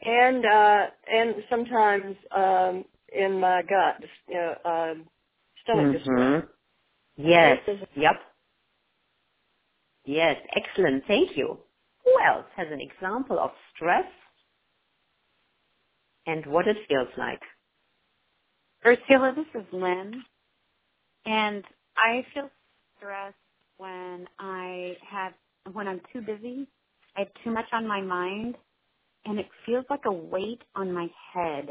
and sometimes in my gut, stomach distress. Yes. Yep. Yes. Excellent. Thank you. Who else has an example of stress and what it feels like? Ursula, this is Lynn, and I feel stressed when I'm too busy. I have too much on my mind, and it feels like a weight on my head.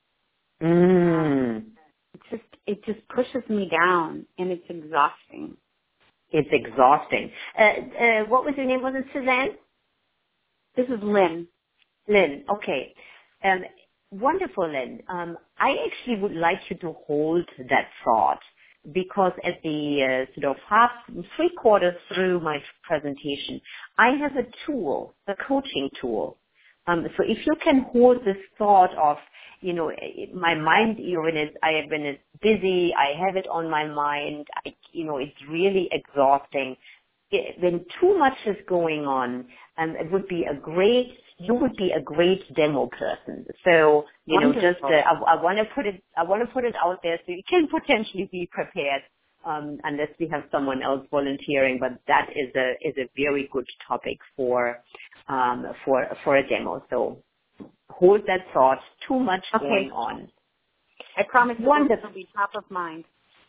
It just pushes me down, and it's exhausting. It's exhausting. What was your name? Was it Suzanne? This is Lynn. Lynn, okay. Wonderful, Lynn. I actually would like you to hold that thought because at the sort of three-quarters through my presentation, I have a tool, a coaching tool. So if you can hold this thought of, my mind, when it's busy, I have it on my mind, it's really exhausting. When too much is going on, you would be a great demo person. So, Wonderful. I want to put it out there so you can potentially be prepared, unless we have someone else volunteering, but that is a very good topic for a demo. So hold that thought, too much going on. I promise it will be top of mind.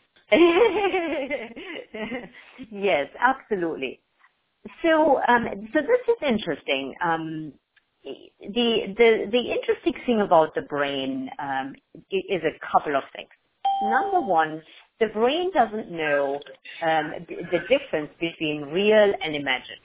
Yes, absolutely. So this is interesting. The interesting thing about the brain is a couple of things. Number one, the brain doesn't know the difference between real and imagined.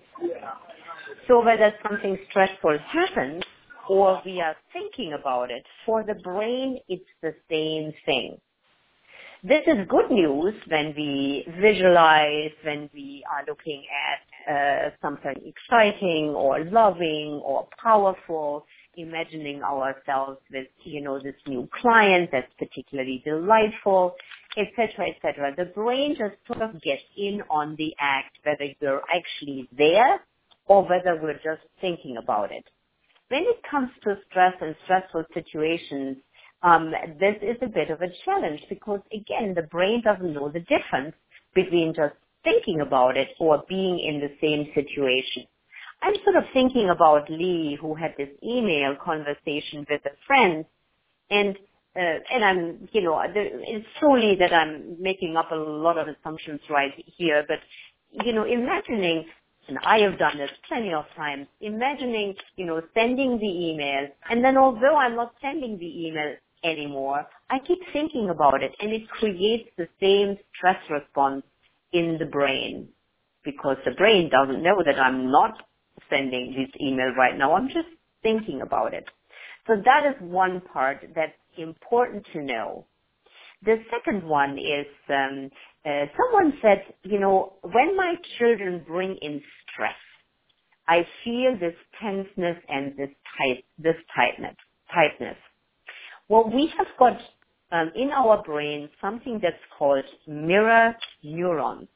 So whether something stressful happens or we are thinking about it, for the brain it's the same thing. This is good news when we visualize, when we are looking at something exciting or loving or powerful, imagining ourselves with, this new client that's particularly delightful, etc., etc. The brain just sort of gets in on the act, whether we're actually there or whether we're just thinking about it. When it comes to stress and stressful situations, this is a bit of a challenge because, again, the brain doesn't know the difference between just thinking about it or being in the same situation. I'm sort of thinking about Lee, who had this email conversation with a friend, and I'm, it's solely that I'm making up a lot of assumptions right here, but, imagining, and I have done this plenty of times, imagining, sending the email, and then although I'm not sending the email anymore, I keep thinking about it, and it creates the same stress response in the brain, because the brain doesn't know that I'm not sending this email right now. I'm just thinking about it. So that is one part that's important to know. The second one is, someone said, when my children bring in stress, I feel this tenseness and this tightness. Well, we have got in our brain something that's called mirror neurons.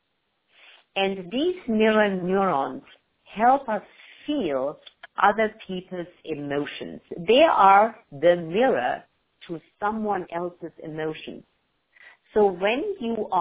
And these mirror neurons help us feel other people's emotions. They are the mirror to someone else's emotions. So when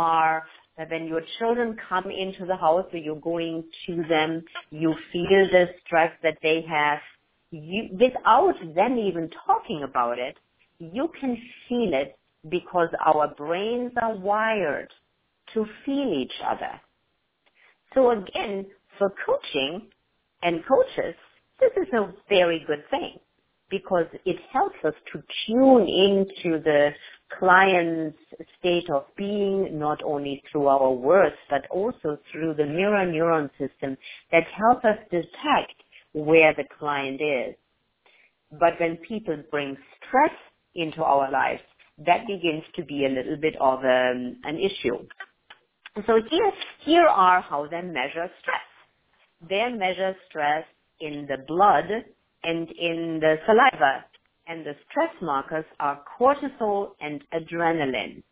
your children come into the house or you're going to them, you feel the stress that they have. Without them even talking about it, you can feel it because our brains are wired to feel each other. So again, for coaching and coaches, this is a very good thing because it helps us to tune into the client's state of being, not only through our words, but also through the mirror neuron system that help us detect where the client is. But when people bring stress into our lives, that begins to be a little bit of an issue. So here are how they measure stress. They measure stress in the blood and in the saliva. And the stress markers are cortisol and adrenaline.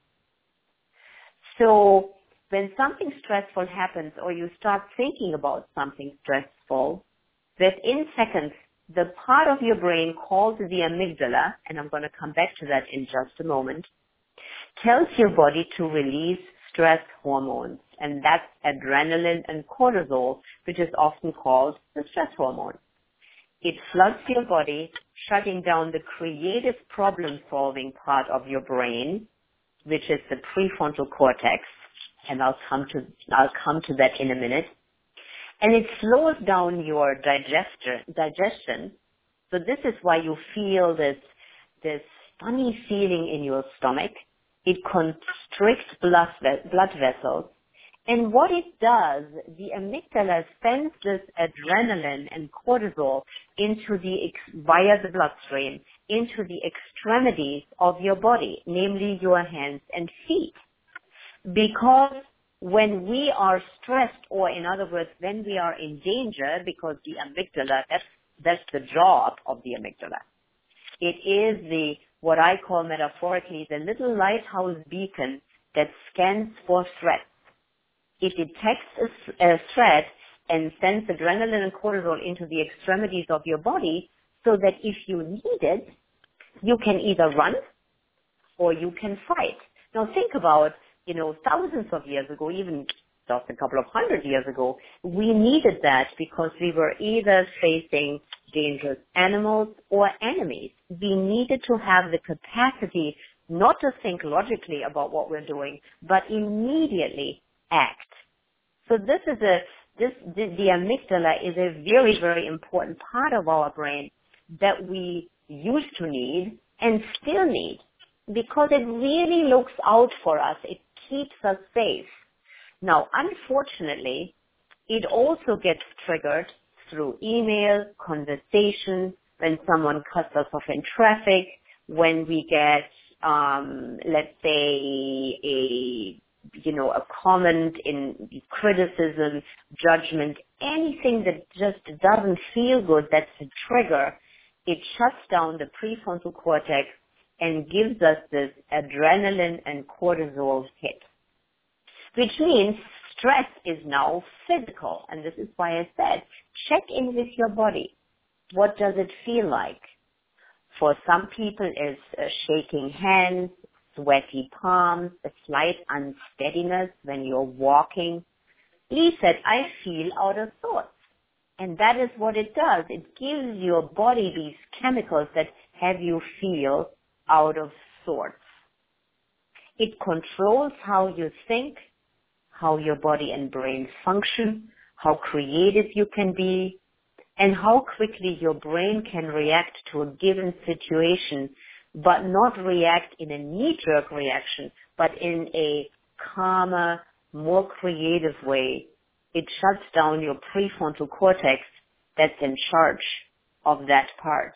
So when something stressful happens or you start thinking about something stressful, within seconds the part of your brain called the amygdala, and I'm going to come back to that in just a moment, tells your body to release stress hormones, and that's adrenaline and cortisol, which is often called the stress hormone. It floods your body, shutting down the creative problem-solving part of your brain, which is the prefrontal cortex, and I'll come to that in a minute. And it slows down your digestion. So this is why you feel this funny feeling in your stomach. It constricts blood vessels. And what it does, the amygdala sends this adrenaline and cortisol via the bloodstream into the extremities of your body, namely your hands and feet. Because when we are stressed, or in other words, when we are in danger, because the amygdala, that's the job of the amygdala. It is what I call metaphorically, the little lighthouse beacon that scans for threats. It detects a threat and sends adrenaline and cortisol into the extremities of your body so that if you need it, you can either run or you can fight. Now think about, thousands of years ago, even just a couple of 100 years ago, we needed that because we were either facing dangerous animals or enemies. We needed to have the capacity not to think logically about what we're doing, but immediately act. So the amygdala is a very, very important part of our brain that we used to need and still need because it really looks out for us. It keeps us safe. Now, unfortunately, it also gets triggered through email, conversation, when someone cuts us off in traffic, when we get, let's say, a comment in criticism, judgment, anything that just doesn't feel good, that's a trigger. It shuts down the prefrontal cortex and gives us this adrenaline and cortisol hit, which means stress is now physical. And this is why I said, check in with your body. What does it feel like? For some people, it's shaking hands, sweaty palms, a slight unsteadiness when you're walking. Lee said, I feel out of sorts. And that is what it does. It gives your body these chemicals that have you feel out of sorts. It controls how you think, how your body and brain function, how creative you can be, and how quickly your brain can react to a given situation, but not react in a knee-jerk reaction, but in a calmer, more creative way. It shuts down your prefrontal cortex that's in charge of that part.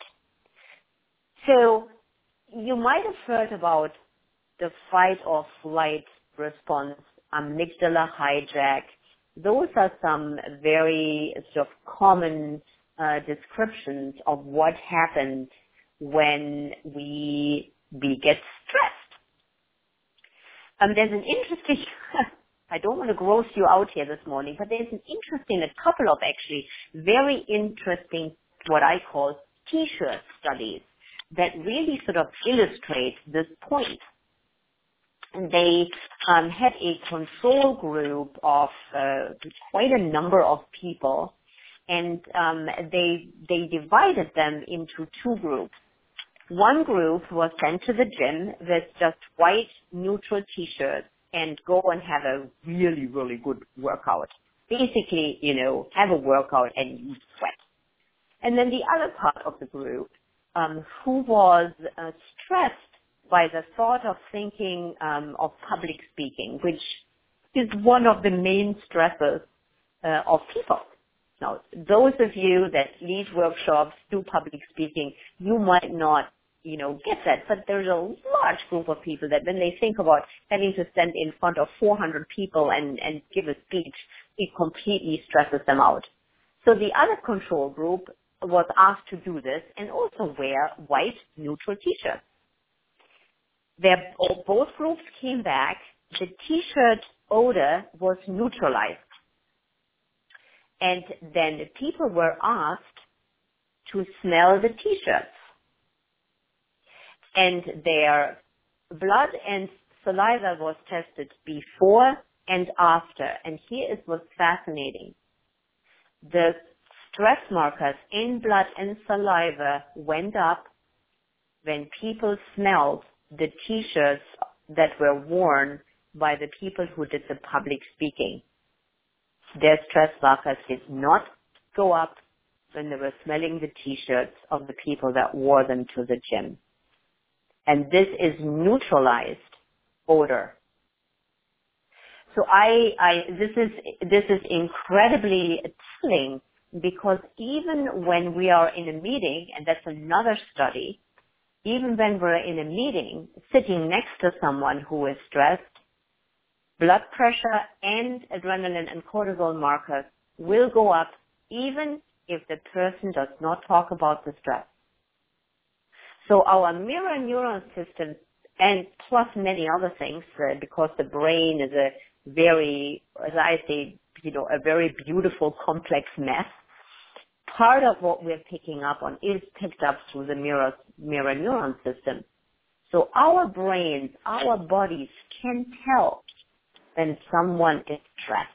So you might have heard about the fight or flight response, amygdala hijack. Those are some very sort of common descriptions of what happens when we get stressed. There's an interesting, I don't want to gross you out here this morning, but there's a couple of actually very interesting, what I call T-shirt studies that really sort of illustrate this point. And they had a control group of quite a number of people, and they divided them into two groups. One group was sent to the gym with just white neutral T-shirts and go and have a really, really good workout. Basically, have a workout and you sweat. And then the other part of the group who was stressed by the thought of thinking of public speaking, which is one of the main stresses of people. Now, those of you that lead workshops, do public speaking, you might not, get that, but there's a large group of people that when they think about having to stand in front of 400 people and give a speech, it completely stresses them out. So the other control group was asked to do this and also wear white neutral T-shirts. Both groups came back. The T-shirt odor was neutralized. And then the people were asked to smell the T-shirts. And their blood and saliva was tested before and after. And here is what's fascinating. The stress markers in blood and saliva went up when people smelled the T-shirts that were worn by the people who did the public speaking. Their stress markers did not go up when they were smelling the T-shirts of the people that wore them to the gym. And this is neutralized odor. So this is incredibly telling, because even when we are in a meeting, and that's another study, even when we're in a meeting, sitting next to someone who is stressed, blood pressure and adrenaline and cortisol markers will go up even if the person does not talk about the stress. So our mirror neuron system, and plus many other things, because the brain is a very, as I say, a very beautiful, complex mess. Part of what we're picking up on is picked up through the mirror neuron system. So our brains, our bodies can tell when someone is stressed.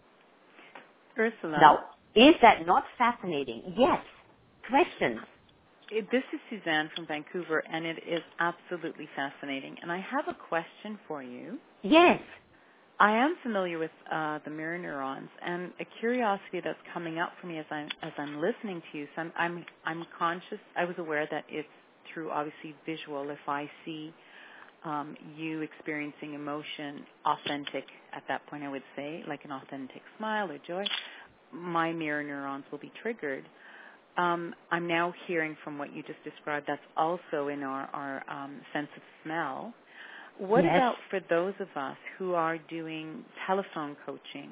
Ursula. Now, is that not fascinating? Yes. Questions? This is Suzanne from Vancouver, and it is absolutely fascinating. And I have a question for you. Yes. I am familiar with the mirror neurons, and a curiosity that's coming up for me as I'm listening to you. So I'm conscious. I was aware that it's through obviously visual. If I see you experiencing emotion, authentic at that point, I would say, like an authentic smile or joy, my mirror neurons will be triggered. I'm now hearing from what you just described, that's also in our sense of smell. What Yes. about for those of us who are doing telephone coaching,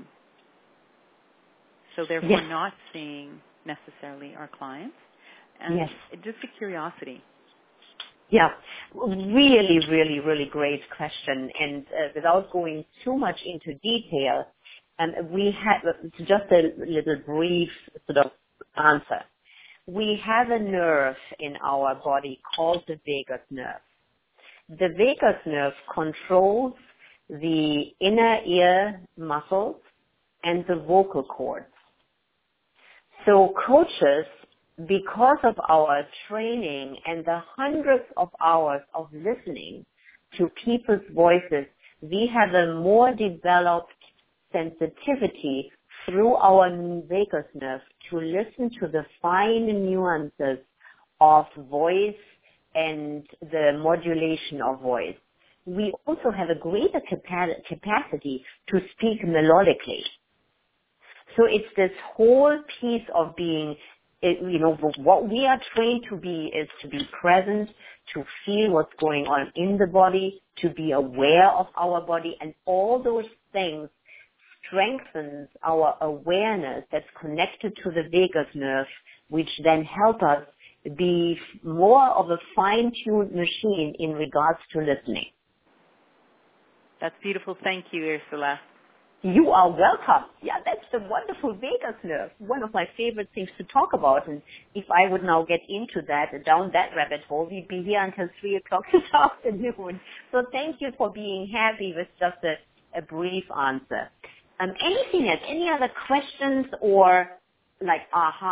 so therefore Yes. not seeing necessarily our clients? And Yes. just a curiosity. Yeah, really, really, really great question. And without going too much into detail, we have just a little brief sort of answer. We have a nerve in our body called the vagus nerve. The vagus nerve controls the inner ear muscles and the vocal cords. So coaches, because of our training and the hundreds of hours of listening to people's voices, we have a more developed sensitivity through our vagus nerve to listen to the fine nuances of voice and the modulation of voice. We also have a greater capacity to speak melodically. So it's this whole piece of being, what we are trained to be is to be present, to feel what's going on in the body, to be aware of our body, and all those things strengthens our awareness that's connected to the vagus nerve, which then help us be more of a fine-tuned machine in regards to listening. That's beautiful. Thank you, Ursula. You are welcome. Yeah, that's the wonderful vagus nerve. One of my favorite things to talk about. And if I would now get into that, down that rabbit hole, we'd be here until 3 o'clock this afternoon. So thank you for being happy with just a brief answer. Anything else? Any other questions or like,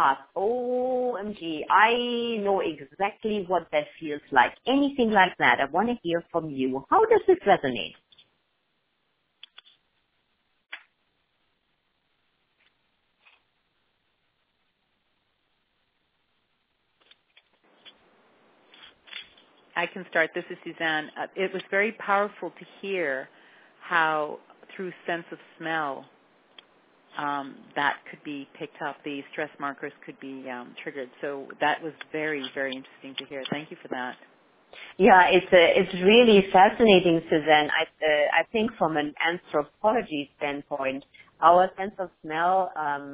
OMG, I know exactly what that feels like. Anything like that? I want to hear from you. How does this resonate? I can start. This is Suzanne. It was very powerful to hear how through sense of smell that could be picked up. The stress markers could be triggered. So that was very, very interesting to hear. Thank you for that. Yeah, it's really fascinating, Suzanne. I think from an anthropology standpoint, our sense of smell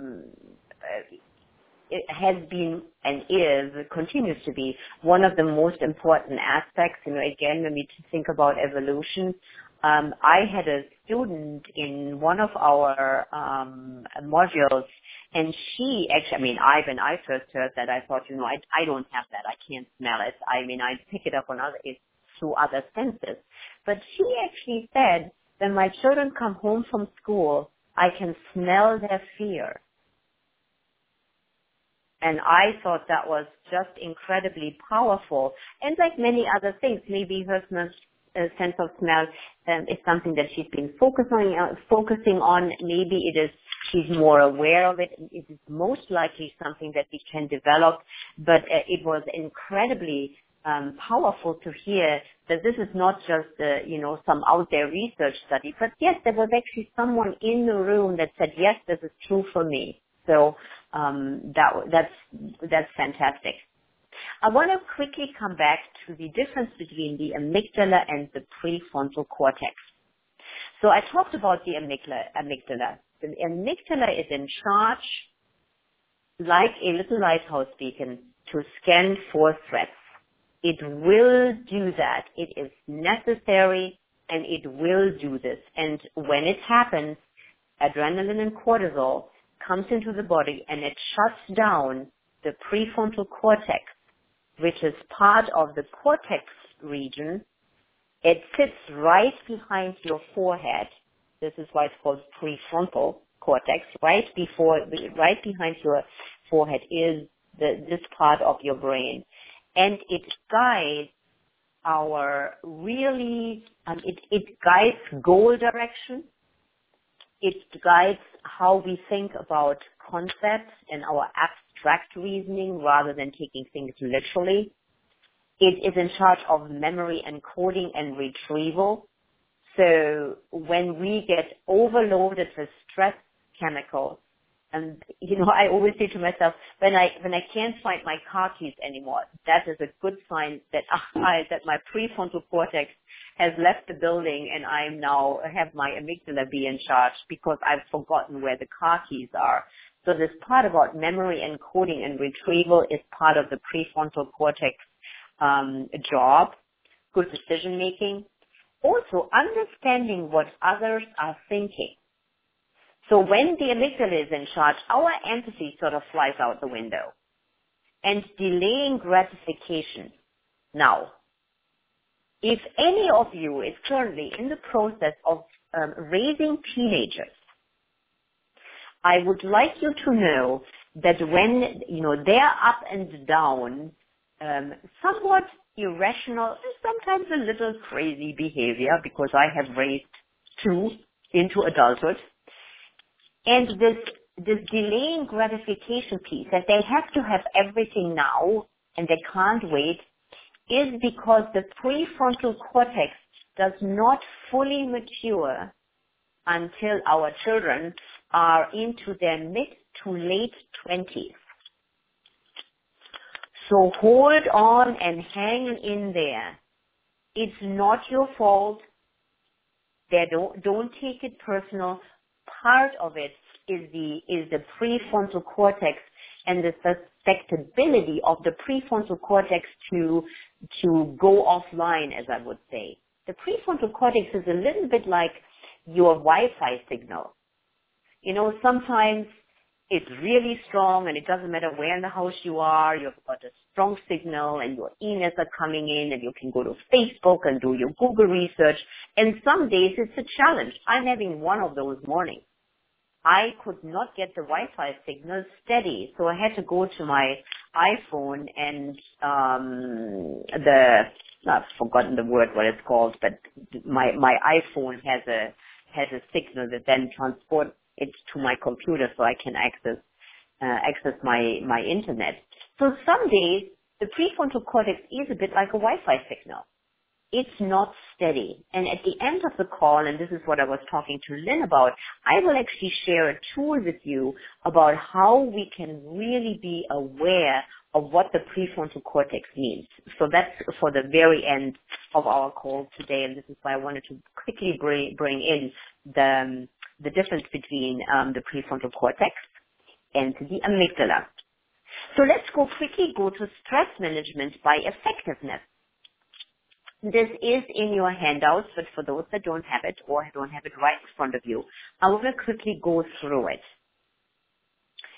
it has been and continues to be one of the most important aspects. Again, when we think about evolution, I had a student in one of our modules, And she actually, when I first heard that, I thought, I don't have that. I can't smell it. I pick it up through other senses. But she actually said, when my children come home from school, I can smell their fear. And I thought that was just incredibly powerful. And like many other things, maybe her sense of smell is something that she's been focusing on. Maybe she's more aware of it. It is most likely something that we can develop. But it was incredibly powerful to hear that this is not just some out there research study, but yes, there was actually someone in the room that said, yes, this is true for me. So that's fantastic. I want to quickly come back to the difference between the amygdala and the prefrontal cortex. So I talked about the amygdala. The amygdala is in charge, like a little lighthouse beacon, to scan for threats. It will do that. It is necessary, and it will do this. And when it happens, adrenaline and cortisol comes into the body, and it shuts down the prefrontal cortex, which is part of the cortex region. It sits right behind your forehead. This is why it's called prefrontal cortex. Right behind your forehead is this part of your brain. And it guides it guides goal direction. It guides how we think about concepts and our abstract reasoning rather than taking things literally. It is in charge of memory encoding and retrieval. So when we get overloaded with stress chemicals, and I always say to myself, when I can't find my car keys anymore, that is a good sign that my prefrontal cortex has left the building, and I now have my amygdala be in charge because I've forgotten where the car keys are. So this part about memory encoding and retrieval is part of the prefrontal cortex job. Good decision making. Also understanding what others are thinking. So when the amygdala is in charge, our empathy sort of flies out the window. And delaying gratification. Now, if any of you is currently in the process of raising teenagers, I would like you to know that when, they're up and down, somewhat irrational, sometimes a little crazy behavior, because I have raised two into adulthood. And this delaying gratification piece, that they have to have everything now and they can't wait, is because the prefrontal cortex does not fully mature until our children are into their mid to late 20s. So hold on and hang in there. It's not your fault. Don't take it personal. Part of it is the prefrontal cortex and the susceptibility of the prefrontal cortex to go offline, as I would say. The prefrontal cortex is a little bit like your Wi-Fi signal. Sometimes it's really strong and it doesn't matter where in the house you are, you've got a strong signal and your emails are coming in and you can go to Facebook and do your Google research. And some days it's a challenge. I'm having one of those mornings. I could not get the Wi-Fi signal steady, so I had to go to my iPhone and I've forgotten the word what it's called, but my iPhone has a signal that then transports it to my computer so I can access my internet. So some days the prefrontal cortex is a bit like a Wi-Fi signal. It's not steady. And at the end of the call, and this is what I was talking to Lynn about, I will actually share a tool with you about how we can really be aware of what the prefrontal cortex means. So that's for the very end of our call today, and this is why I wanted to quickly bring in the difference between the prefrontal cortex and the amygdala. So let's quickly go to stress management by effectiveness. This is in your handouts, but for those that don't have it or don't have it right in front of you, I want to quickly go through it.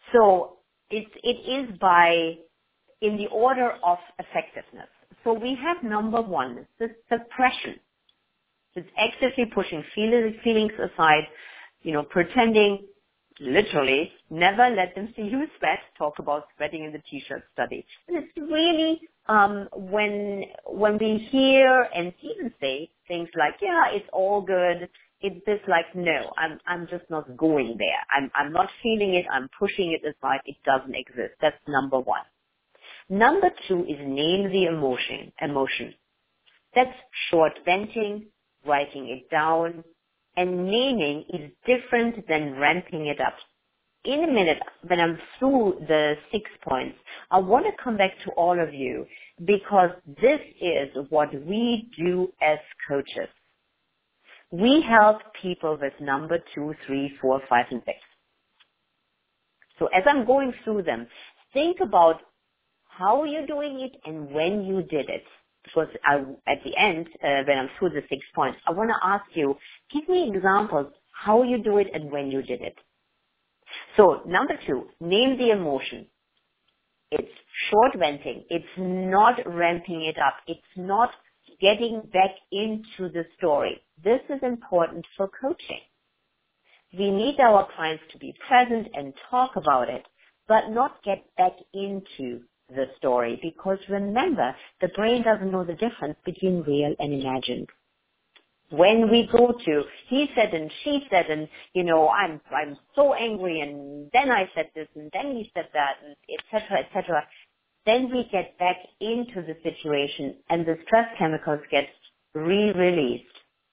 So it is in the order of effectiveness. So we have number one, the suppression. It's actively pushing feelings aside, pretending, literally, never let them see you sweat. Talk about sweating in the T-shirt study. And it's really when we hear and even say things like, yeah, it's all good. It's just like, no, I'm just not going there. I'm not feeling it. I'm pushing it aside. It doesn't exist. That's number one. Number two is name the emotion. That's short venting, writing it down, and naming is different than ramping it up. In a minute, when I'm through the 6 points, I want to come back to all of you because this is what we do as coaches. We help people with number 2, 3, 4, 5, and 6. So as I'm going through them, think about how you're doing it and when you did it. Because at the end, when I'm through the 6 points, I want to ask you, give me examples how you do it and when you did it. So number 2, name the emotion. It's short venting. It's not ramping it up. It's not getting back into the story. This is important for coaching. We need our clients to be present and talk about it, but not get back into the story, because remember, the brain doesn't know the difference between real and imagined. When we go to he said and she said and I'm so angry and then I said this and then he said that and etc., then we get back into the situation and the stress chemicals get re-released.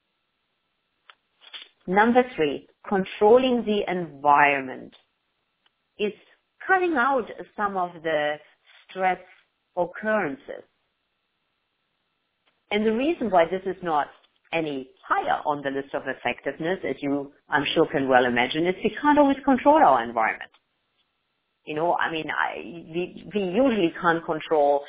Number 3, controlling the environment. It's cutting out some of the stress occurrences. And the reason why this is not any higher on the list of effectiveness, as you, I'm sure, can well imagine, is we can't always control our environment. We usually can't control,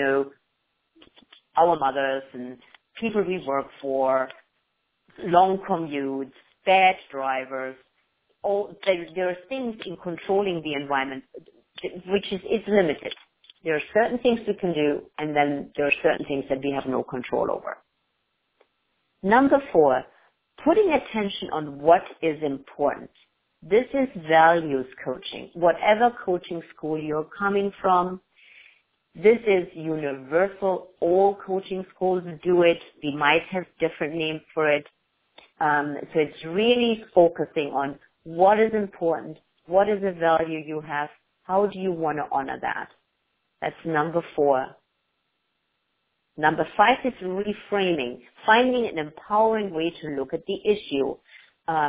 our mothers and people we work for, long commutes, bad drivers. There are things in controlling the environment which is limited. There are certain things we can do, and then there are certain things that we have no control over. Number 4, putting attention on what is important. This is values coaching. Whatever coaching school you're coming from, this is universal. All coaching schools do it. We might have different names for it. So it's really focusing on what is important, what is the value you have, how do you want to honor that. That's number 4. Number 5 is reframing, finding an empowering way to look at the issue. At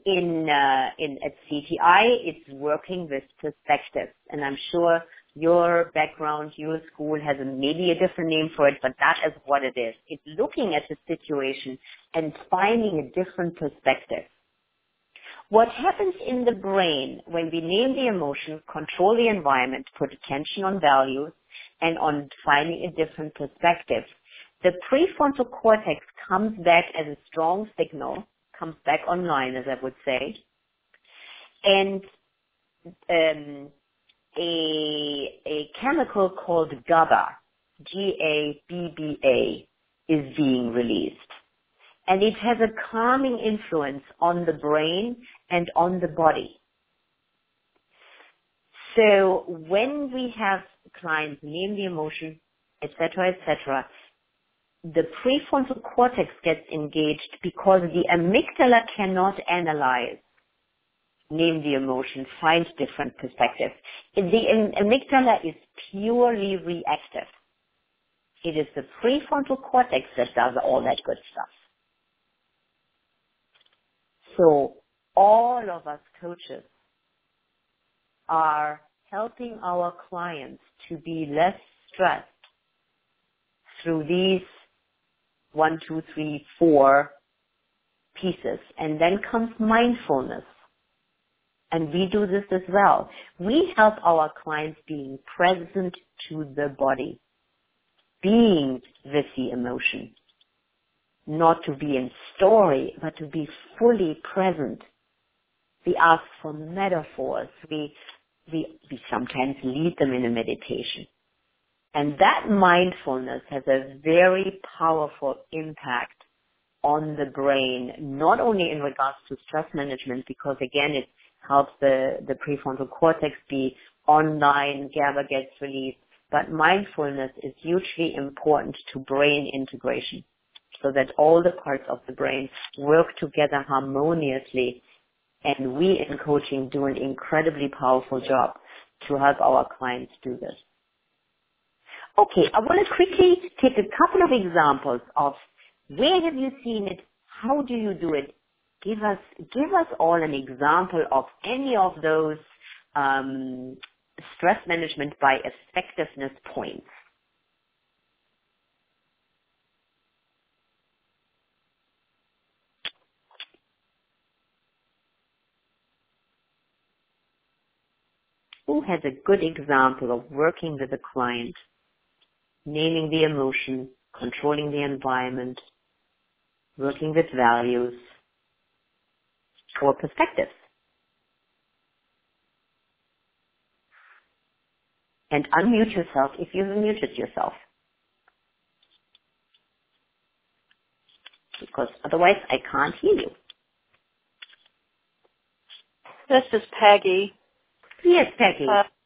CTI, it's working with perspectives, and I'm sure your background, your school has maybe a different name for it, but that is what it is. It's looking at the situation and finding a different perspective. What happens in the brain when we name the emotion, control the environment, put attention on values, and on finding a different perspective, the prefrontal cortex comes back as a strong signal, comes back online, as I would say, and a chemical called GABA, G-A-B-B-A, is being released. And it has a calming influence on the brain and on the body. So when we have clients name the emotion, etc., the prefrontal cortex gets engaged because the amygdala cannot analyze, name the emotion, find different perspectives. The amygdala is purely reactive. It is the prefrontal cortex that does all that good stuff. So all of us coaches are helping our clients to be less stressed through these 1, 2, 3, 4 pieces. And then comes mindfulness. And we do this as well. We help our clients being present to the body, being with the emotion. Not to be in story, but to be fully present. We ask for metaphors. We we sometimes lead them in a meditation. And that mindfulness has a very powerful impact on the brain, not only in regards to stress management, because again, it helps the prefrontal cortex be online, GABA gets released, but mindfulness is hugely important to brain integration, so that all the parts of the brain work together harmoniously. And we in coaching do an incredibly powerful job to help our clients do this. Okay, I want to quickly take a couple of examples of where have you seen it, how do you do it. Give us all an example of any of those stress management by effectiveness points. Who has a good example of working with a client, naming the emotion, controlling the environment, working with values or perspectives? And unmute yourself if you've muted yourself, because otherwise I can't hear you. This is Peggy. Yes, Peggy.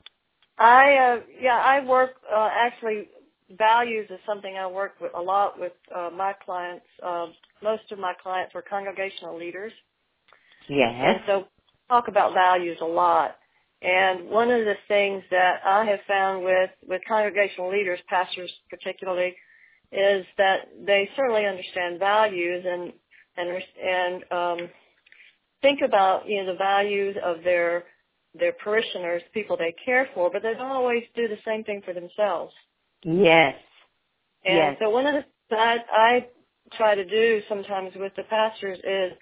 I work, actually, values is something I work with a lot with my clients. Most of my clients are congregational leaders. Yes. And so talk about values a lot. And one of the things that I have found with congregational leaders, pastors particularly, is that they certainly understand values and think about, the values of their parishioners, people they care for, but they don't always do the same thing for themselves. Yes. And so one of the things I try to do sometimes with the pastors is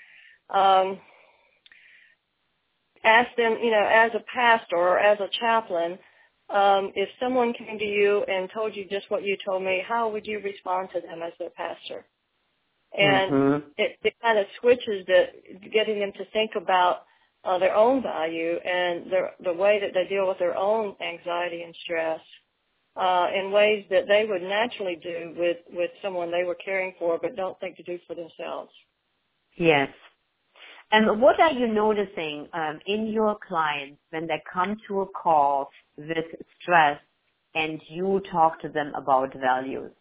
ask them, as a pastor or as a chaplain, if someone came to you and told you just what you told me, how would you respond to them as their pastor? And it kind of switches getting them to think about their own value and the way that they deal with their own anxiety and stress in ways that they would naturally do with someone they were caring for but don't think to do for themselves. Yes. And what are you noticing in your clients when they come to a call with stress and you talk to them about values?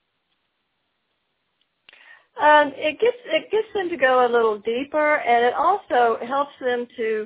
It gets them to go a little deeper, and it also helps them to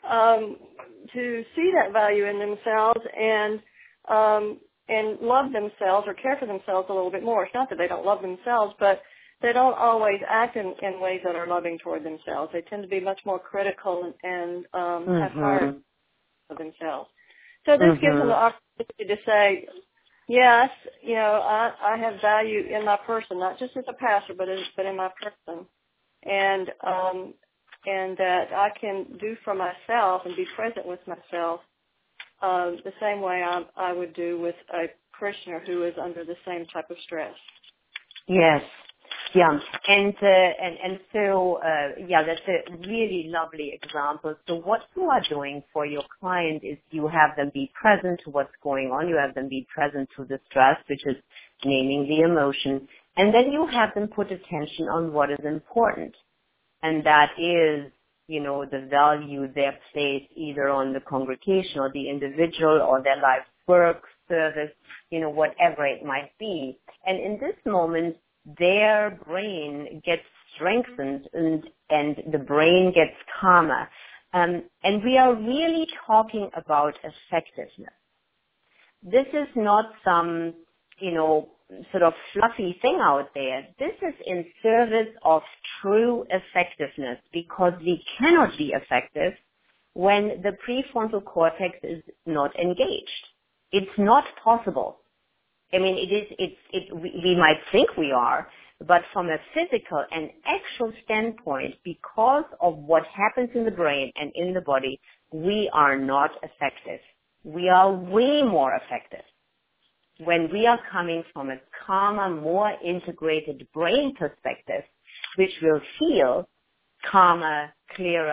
see that value in themselves and love themselves or care for themselves a little bit more. It's not that they don't love themselves, but they don't always act in ways that are loving toward themselves. They tend to be much more critical and have higher of themselves. So this gives them the opportunity to say, yes, I have value in my person, not just as a pastor, but in my person, and that I can do for myself and be present with myself the same way I would do with a parishioner who is under the same type of stress. Yes. Yeah, and so that's a really lovely example. So what you are doing for your client is you have them be present to what's going on. You have them be present to the stress, which is naming the emotion, and then you have them put attention on what is important, and that is, the value they place either on the congregation or the individual or their life's work, service, whatever it might be. And in this moment, their brain gets strengthened and the brain gets calmer. And we are really talking about effectiveness. This is not some, sort of fluffy thing out there. This is in service of true effectiveness, because we cannot be effective when the prefrontal cortex is not engaged. It's not possible. I mean, we might think we are, but from a physical and actual standpoint, because of what happens in the brain and in the body, we are not effective. We are way more effective when we are coming from a calmer, more integrated brain perspective, which will feel calmer, clearer,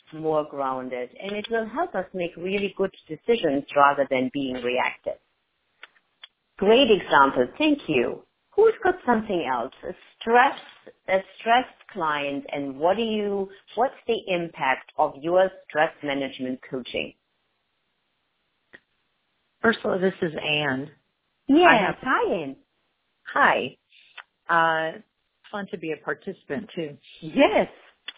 more grounded, and it will help us make really good decisions rather than being reactive. Great example. Thank you. Who's got something else? A stressed client, and what's the impact of your stress management coaching? Ursula, this is Anne. Yes. Hi, Anne. Hi. Fun to be a participant too. Yes.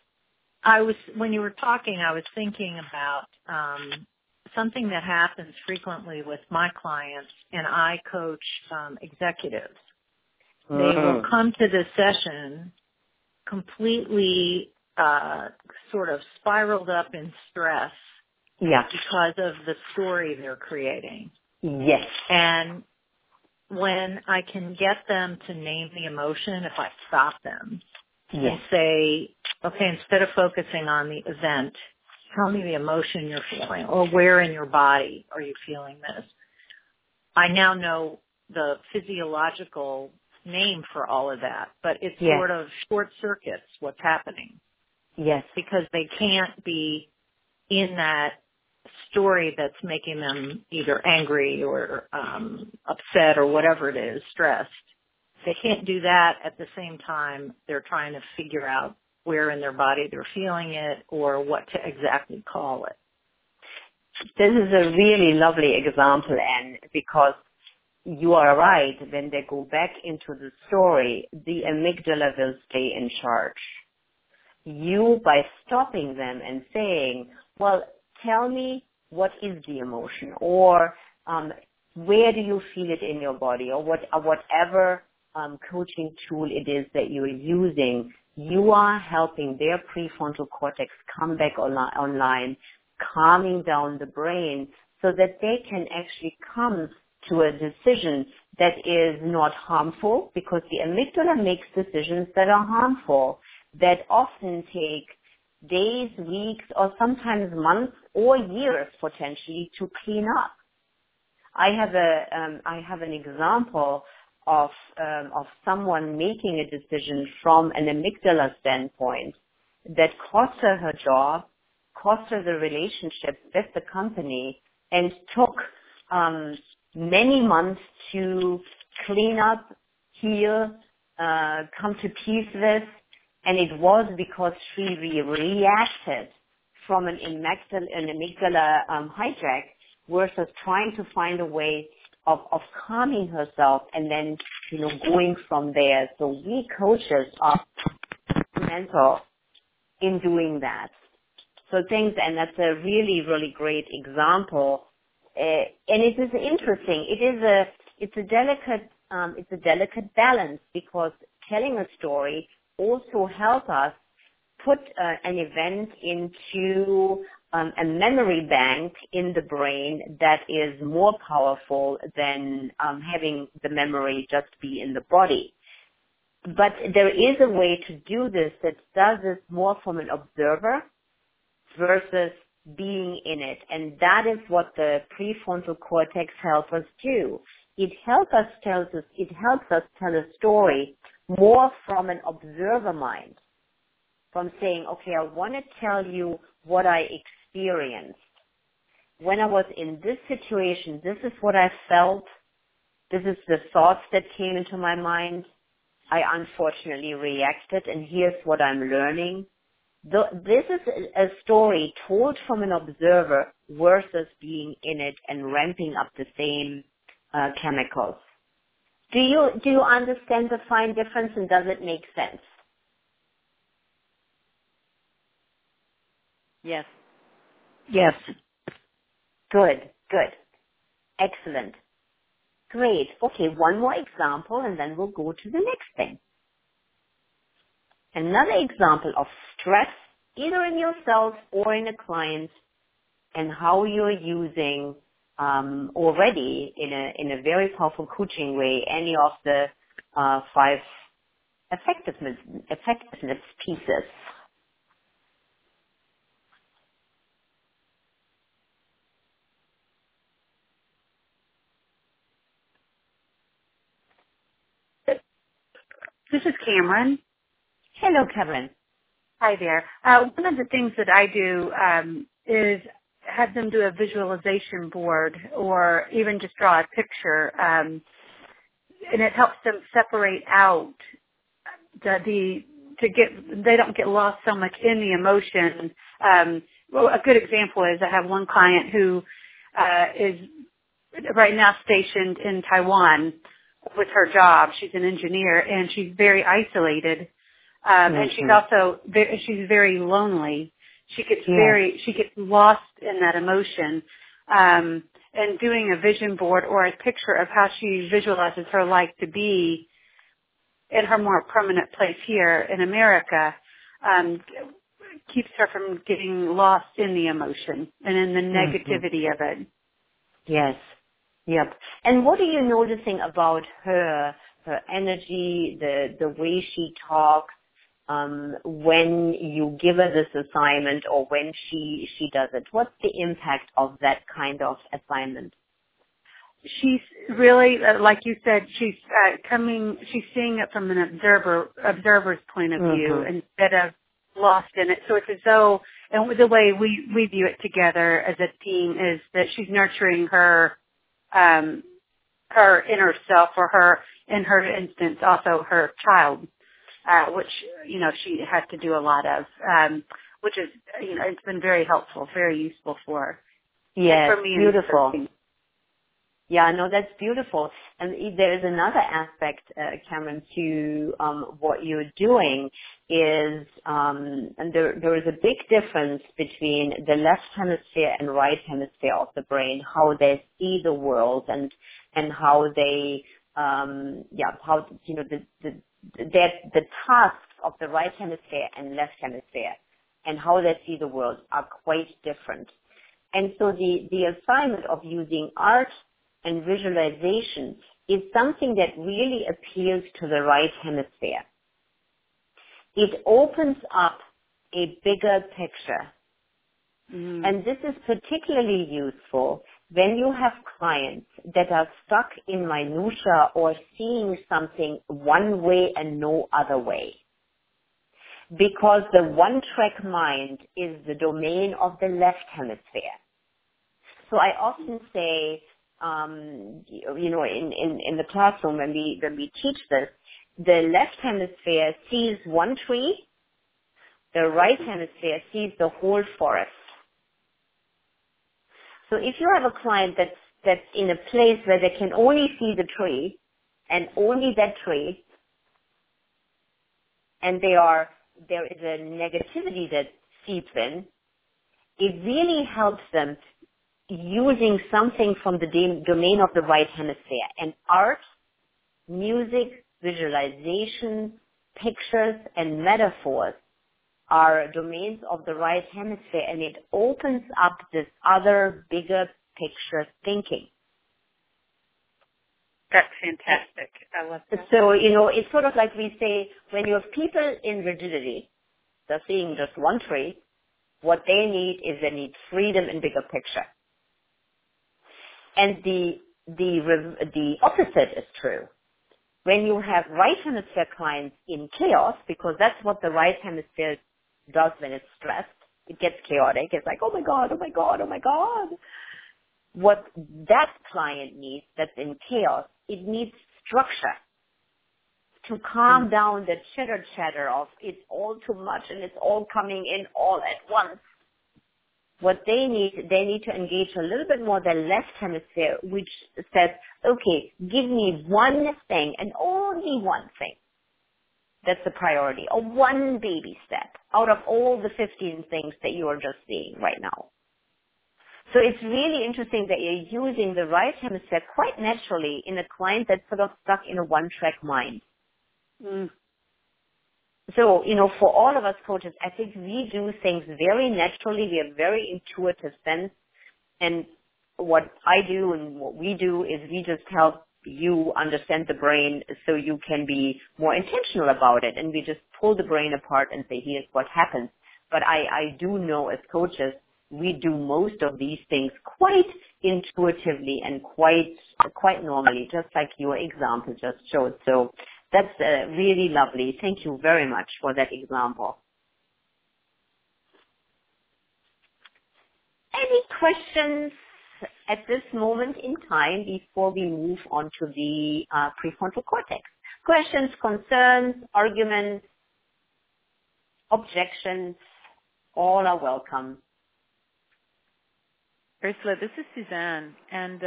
When you were talking, I was thinking about something that happens frequently with my clients, and I coach executives. They will come to the session completely sort of spiraled up in stress because of the story they're creating. Yes. And when I can get them to name the emotion, if I stop them and say, okay, instead of focusing on the event, tell me the emotion you're feeling, or where in your body are you feeling this? I now know the physiological name for all of that, but it sort of short circuits what's happening. Yes. Because they can't be in that story that's making them either angry or upset or whatever it is, stressed. They can't do that at the same time they're trying to figure out where in their body they're feeling it or what to exactly call it. This is a really lovely example, Anne, because you are right. When they go back into the story, the amygdala will stay in charge. You, by stopping them and saying, well, tell me what is the emotion, or where do you feel it in your body, or whatever coaching tool it is that you're using, you are helping their prefrontal cortex come back online, calming down the brain so that they can actually come to a decision that is not harmful, because the amygdala makes decisions that are harmful, that often take days, weeks, or sometimes months or years potentially to clean up. I have an example of someone making a decision from an amygdala standpoint that cost her job, cost her the relationship with the company, and took many months to clean up, heal, come to peace with, and it was because she reacted from an amygdala hijack versus trying to find a way of calming herself and then, going from there. So we coaches are mental in doing that. So thanks, and that's a really, really great example. And it is interesting. It's a delicate balance, because telling a story also helps us put an event into a memory bank in the brain that is more powerful than having the memory just be in the body. But there is a way to do this that does this more from an observer versus being in it. And that is what the prefrontal cortex helps us do. It helps us tell a story more from an observer mind, from saying, okay, I want to tell you what I experienced. When I was in this situation, this is what I felt. This is the thoughts that came into my mind. I unfortunately reacted, and here's what I'm learning. This is a story told from an observer versus being in it and ramping up the same chemicals. Do you understand the fine difference, and does it make sense? Yes. Yes. Good. Excellent. Great. Okay, one more example, and then we'll go to the next thing. Another example of stress, either in yourself or in a client, and how you're using already in a very powerful coaching way any of the 5 effectiveness pieces. This is Cameron. Hello, Cameron. Hi there. One of the things that I do is have them do a visualization board or even just draw a picture, and it helps them separate out they don't get lost so much in the emotion. Well, a good example is I have one client who is right now stationed in Taiwan with her job. She's an engineer, and she's very isolated, and she's very lonely. She gets lost in that emotion. And doing a vision board or a picture of how she visualizes her life to be in her more permanent place here in America keeps her from getting lost in the emotion and in the negativity of it. Yes. Yep. And what are you noticing about her energy, the way she talks, when you give her this assignment or when she does it? What's the impact of that kind of assignment? She's really, like you said, she's seeing it from an observer's point of view instead of lost in it. So it's as though, and the way we view it together as a team is that she's nurturing her inner self, or her, in her instance, also her child, which, she has to do a lot of, which is, it's been very helpful, very useful for her. Yes, for me, beautiful. Yeah, no, that's beautiful. And there is another aspect, Cameron, to what you're doing is, and there is a big difference between the left hemisphere and right hemisphere of the brain, how they see the world and how they, the tasks of the right hemisphere and left hemisphere and how they see the world are quite different. And so the assignment of using art and visualization is something that really appeals to the right hemisphere. It opens up a bigger picture. And this is particularly useful when you have clients that are stuck in minutia or seeing something one way and no other way. Because the one-track mind is the domain of the left hemisphere. So I often say, in the classroom when we teach this, the left hemisphere sees one tree, the right hemisphere sees the whole forest. So if you have a client that's in a place where they can only see the tree and only that tree, and there is a negativity that seeps in, it really helps them using something from the domain of the right hemisphere. And art, music, visualization, pictures, and metaphors are domains of the right hemisphere, and it opens up this other, bigger picture thinking. That's fantastic. I love that. So, it's sort of like we say, when you have people in rigidity, they're seeing just one tree, what they need is they need freedom and bigger picture. And the opposite is true. When you have right hemisphere clients in chaos, because that's what the right hemisphere does when it's stressed, it gets chaotic. It's like, oh my God, oh my God, oh my God. What that client needs that's in chaos, it needs structure to calm down the chitter of it's all too much and it's all coming in all at once. What they need to engage a little bit more the left hemisphere, which says, okay, give me one thing and only one thing. That's the priority, or one baby step out of all the 15 things that you are just seeing right now. So it's really interesting that you're using the right hemisphere quite naturally in a client that's sort of stuck in a one-track mind. So, for all of us coaches, I think we do things very naturally. We have very intuitive sense. And what I do and what we do is we just help you understand the brain so you can be more intentional about it. And we just pull the brain apart and say, here's what happens. But I do know as coaches, we do most of these things quite intuitively and quite normally, just like your example just showed. So that's really lovely. Thank you very much for that example. Any questions at this moment in time before we move on to the prefrontal cortex? Questions, concerns, arguments, objections, all are welcome. Ursula, this is Suzanne, and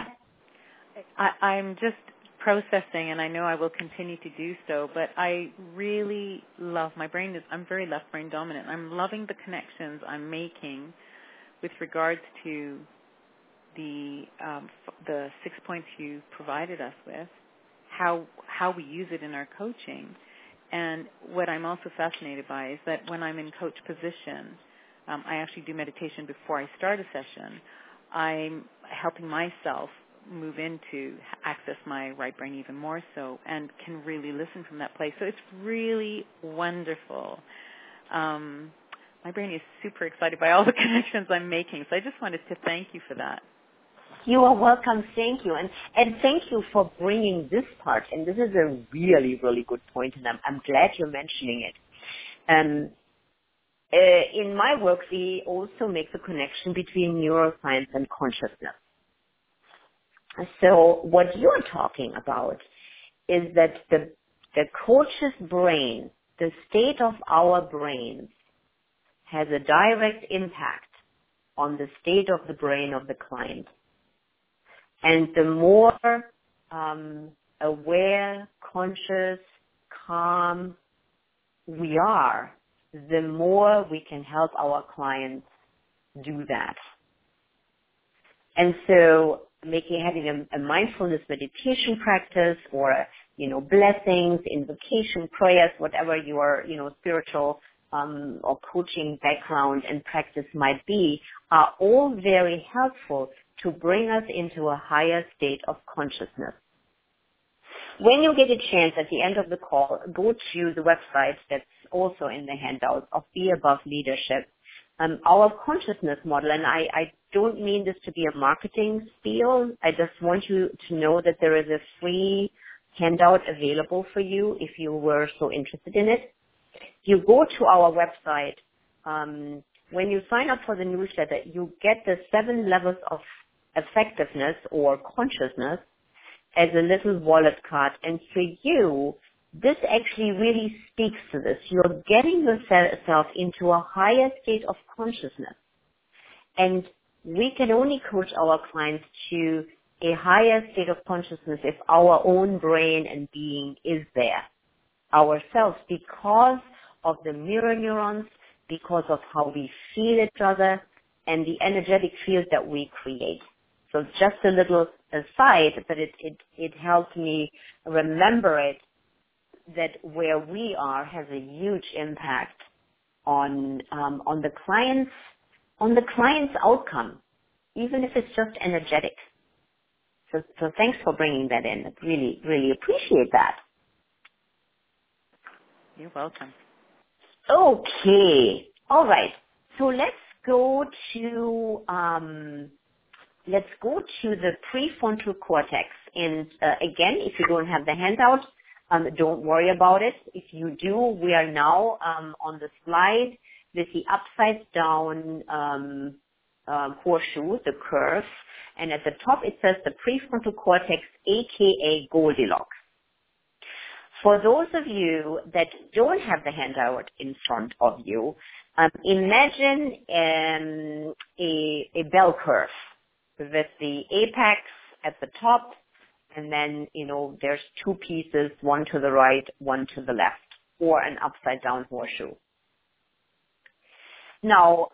I'm just processing, and I know I will continue to do so, but I really love, I'm very left brain dominant. I'm loving the connections I'm making with regards to the 6 points you provided us with, how we use it in our coaching. And what I'm also fascinated by is that when I'm in coach position, I actually do meditation before I start a session. I'm helping myself move into access my right brain even more so, and can really listen from that place. So it's really wonderful. My brain is super excited by all the connections I'm making. So I just wanted to thank you for that. You are welcome. Thank you. And thank you for bringing this part. And this is a really, really good point, and I'm glad you're mentioning it. In my work, we also make the connection between neuroscience and consciousness. So what you're talking about is that the coach's brain, the state of our brains, has a direct impact on the state of the brain of the client. And the more aware, conscious, calm we are, the more we can help our clients do that. And so having a mindfulness meditation practice, or, blessings, invocation, prayers, whatever your, spiritual or coaching background and practice might be, are all very helpful to bring us into a higher state of consciousness. When you get a chance at the end of the call, go to the website that's also in the handout of Be Above Leadership. Our consciousness model, and I don't mean this to be a marketing spiel. I just want you to know that there is a free handout available for you if you were so interested in it. You go to our website. When you sign up for the newsletter, you get the 7 levels of effectiveness or consciousness as a little wallet card. And for you, this actually really speaks to this. You're getting yourself into a higher state of consciousness. And we can only coach our clients to a higher state of consciousness if our own brain and being is there ourselves, because of the mirror neurons, because of how we feel each other, and the energetic field that we create. So just a little aside, but it helped me remember it, that where we are has a huge impact on the client's outcome, even if it's just energetic. So thanks for bringing that in. I really, really appreciate that. You're welcome. Okay. All right. So let's go to the prefrontal cortex. And again, if you don't have the handout, don't worry about it. If you do, we are now on the slide with the upside down horseshoe, the curve, and at the top it says the prefrontal cortex, aka Goldilocks. For those of you that don't have the handout in front of you, imagine a bell curve with the apex at the top, and then, there's 2 pieces, one to the right, one to the left, or an upside down horseshoe. Now,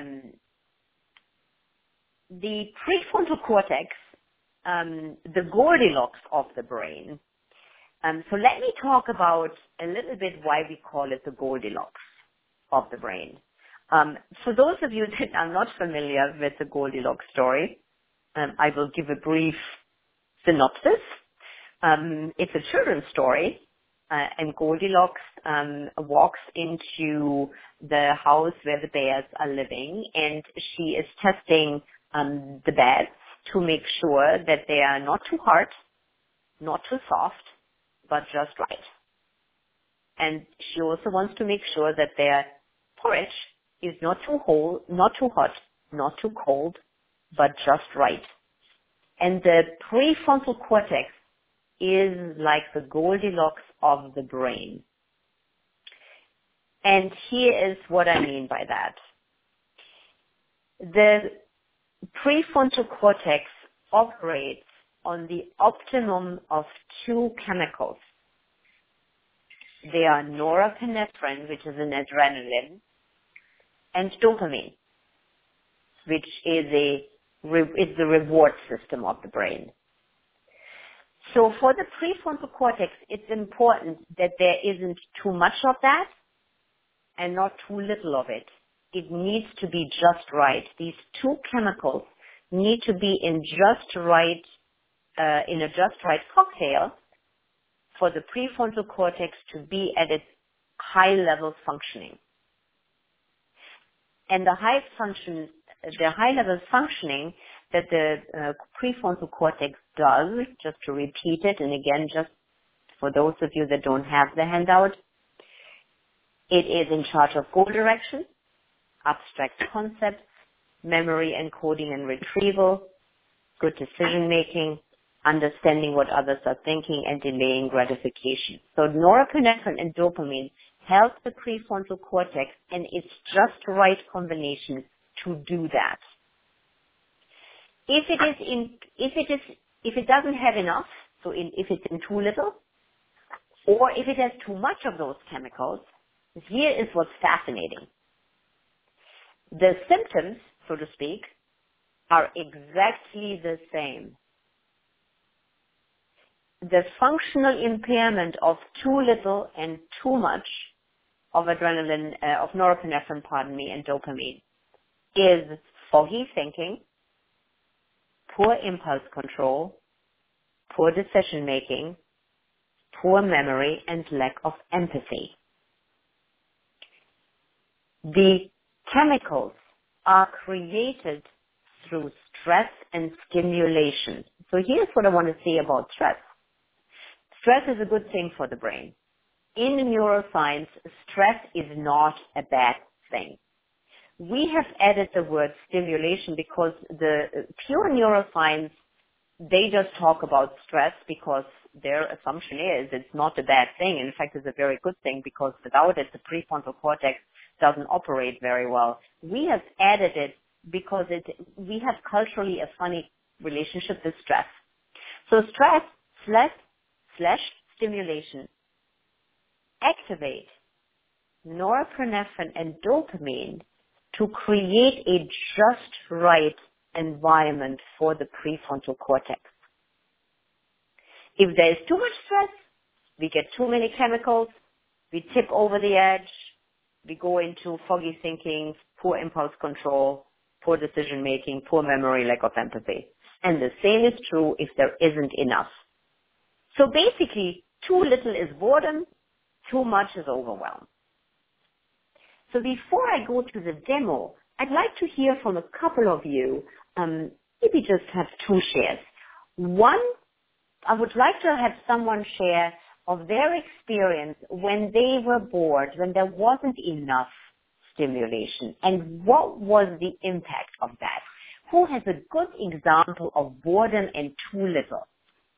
the prefrontal cortex, the Goldilocks of the brain. So let me talk about a little bit why we call it the Goldilocks of the brain. For those of you that are not familiar with the Goldilocks story, I will give a brief synopsis. It's a children's story, and Goldilocks walks into the house where the bears are living, and she is testing the beds to make sure that they are not too hard, not too soft, but just right. And she also wants to make sure that their porridge is not too hot, not too cold, but just right. And the prefrontal cortex is like the Goldilocks of the brain. And here is what I mean by that. The prefrontal cortex operates on the optimum of two chemicals. They are norepinephrine, which is an adrenaline, and dopamine, which is the reward system of the brain. So for the prefrontal cortex, it's important that there isn't too much of that and not too little of it. It needs to be just right. These two chemicals need to be in just right cocktail for the prefrontal cortex to be at its high level functioning. And the high level functioning that the prefrontal cortex does, just to repeat it, and again, just for those of you that don't have the handout, it is in charge of goal direction, abstract concepts, memory encoding and retrieval, good decision making, understanding what others are thinking, and delaying gratification. So norepinephrine and dopamine help the prefrontal cortex, and it's just right combination to do that. If it doesn't have enough, so if it's in too little, or if it has too much of those chemicals, here is what's fascinating. The symptoms, so to speak, are exactly the same. The functional impairment of too little and too much of norepinephrine, and dopamine is foggy thinking, poor impulse control, poor decision making, poor memory, and lack of empathy. The chemicals are created through stress and stimulation. So here's what I want to say about stress. Stress is a good thing for the brain. In neuroscience, stress is not a bad thing. We have added the word stimulation because the pure neuroscience, they just talk about stress because their assumption is it's not a bad thing. In fact, it's a very good thing because without it, the prefrontal cortex doesn't operate very well. We have added it because we have culturally a funny relationship with stress. So stress slash stimulation activate norepinephrine and dopamine to create a just right environment for the prefrontal cortex. If there is too much stress, we get too many chemicals, we tip over the edge, we go into foggy thinking, poor impulse control, poor decision making, poor memory, lack of empathy. And the same is true if there isn't enough. So basically, too little is boredom, too much is overwhelm. So before I go to the demo, I'd like to hear from a couple of you, maybe just have two shares. One, I would like to have someone share of their experience when they were bored, when there wasn't enough stimulation, and what was the impact of that? Who has a good example of boredom and too little?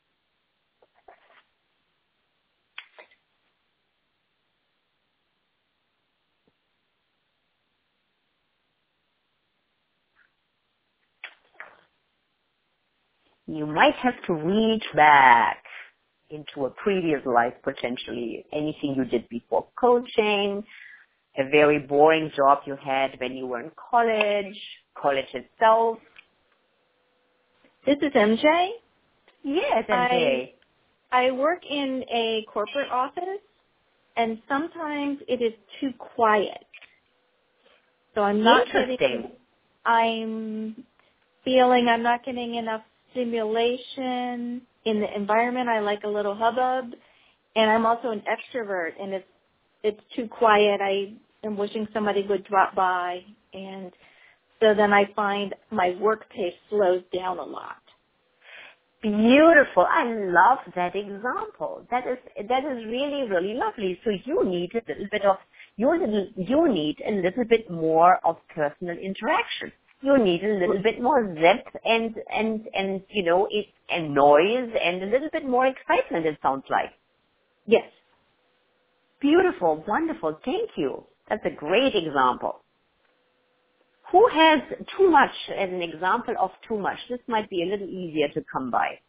You might have to reach back into a previous life, potentially. Anything you did before coaching, a very boring job you had when you were in college itself. This is MJ. Yes, MJ. I work in a corporate office, and sometimes it is too quiet. So I'm feeling I'm not getting enough stimulation in the environment. I like a little hubbub, and I'm also an extrovert, and it's too quiet. I am wishing somebody would drop by, and so then I find my work pace slows down a lot. Beautiful. I love that example. That is really, really lovely. So you need a little bit more of personal interaction. You need a little bit more zip and noise and a little bit more excitement, it sounds like. Yes. Beautiful, wonderful, thank you. That's a great example. Who has too much as an example of too much? This might be a little easier to come by.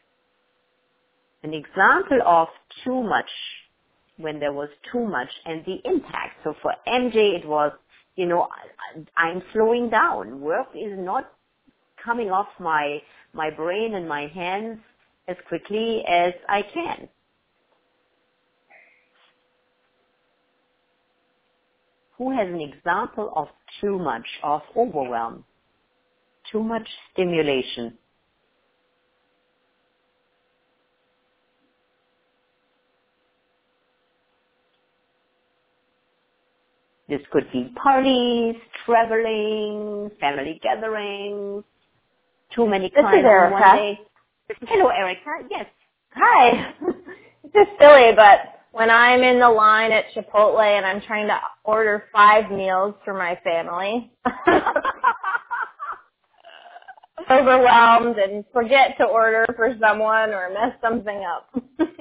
An example of too much, when there was too much and the impact. So for MJ, it was, I'm slowing down. Work is not coming off my brain and my hands as quickly as I can. Who has an example of too much, of overwhelm, too much stimulation? This could be parties, traveling, family gatherings, too many clients on one day. Hello, Erica. Yes. Hi. This is silly, but when I'm in the line at Chipotle and I'm trying to order 5 meals for my family, overwhelmed and forget to order for someone or mess something up.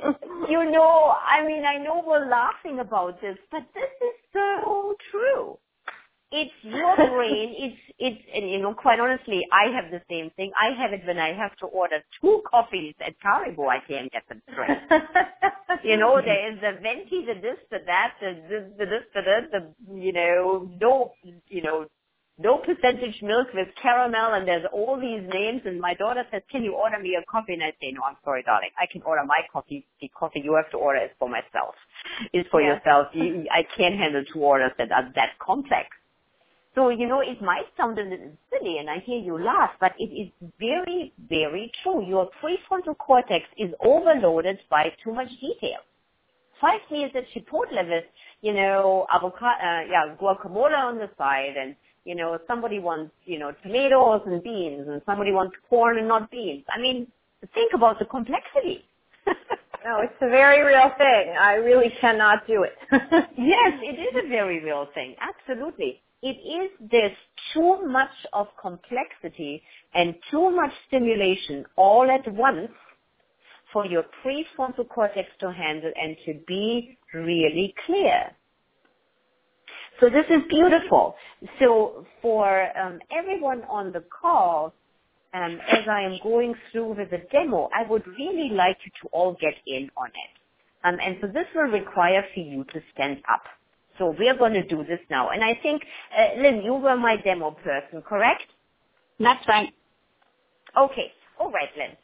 I know we're laughing about this, but this is so true. It's your brain. And quite honestly, I have the same thing. I have it when I have to order 2 coffees at Caribou. I can't get them straight. There is the venti, the this, the that, the this, the that, no percentage milk with caramel, and there's all these names, and my daughter says, can you order me a coffee? And I say, no, I'm sorry, darling. I can order my coffee. The coffee you have to order is for myself. It's for yourself. I can't handle 2 orders that are that complex. So, it might sound a little silly, and I hear you laugh, but it is very, very true. Your prefrontal cortex is overloaded by too much detail. 5 meals at Chipotle with, avocado, guacamole on the side, and somebody wants, tomatoes and beans, and somebody wants corn and not beans. I mean, think about the complexity. No, it's a very real thing. I really cannot do it. Yes, it is a very real thing. Absolutely. There's too much of complexity and too much stimulation all at once for your prefrontal cortex to handle and to be really clear. So this is beautiful. So for everyone on the call, as I am going through with the demo, I would really like you to all get in on it. And so this will require for you to stand up. So we're going to do this now. And I think, Lynn, you were my demo person, correct? That's right. Okay. All right, Lynn.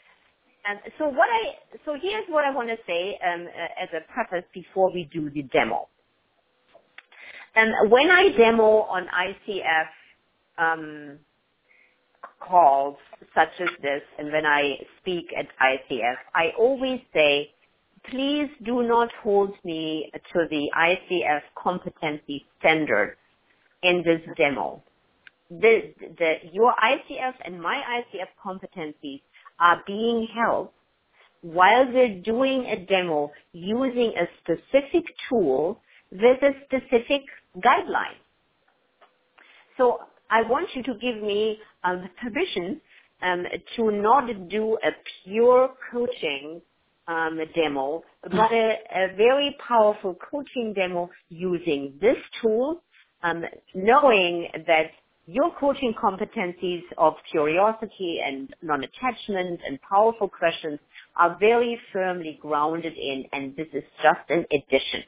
So here's what I want to say as a preface before we do the demo. When I demo on ICF calls such as this, and when I speak at ICF, I always say, please do not hold me to the ICF competency standard in this demo. Your ICF and my ICF competencies are being held while we're doing a demo using a specific tool with a specific guideline. So I want you to give me permission to not do a pure coaching demo, but a very powerful coaching demo using this tool, knowing that your coaching competencies of curiosity and non-attachment and powerful questions are very firmly grounded in, and this is just an addition.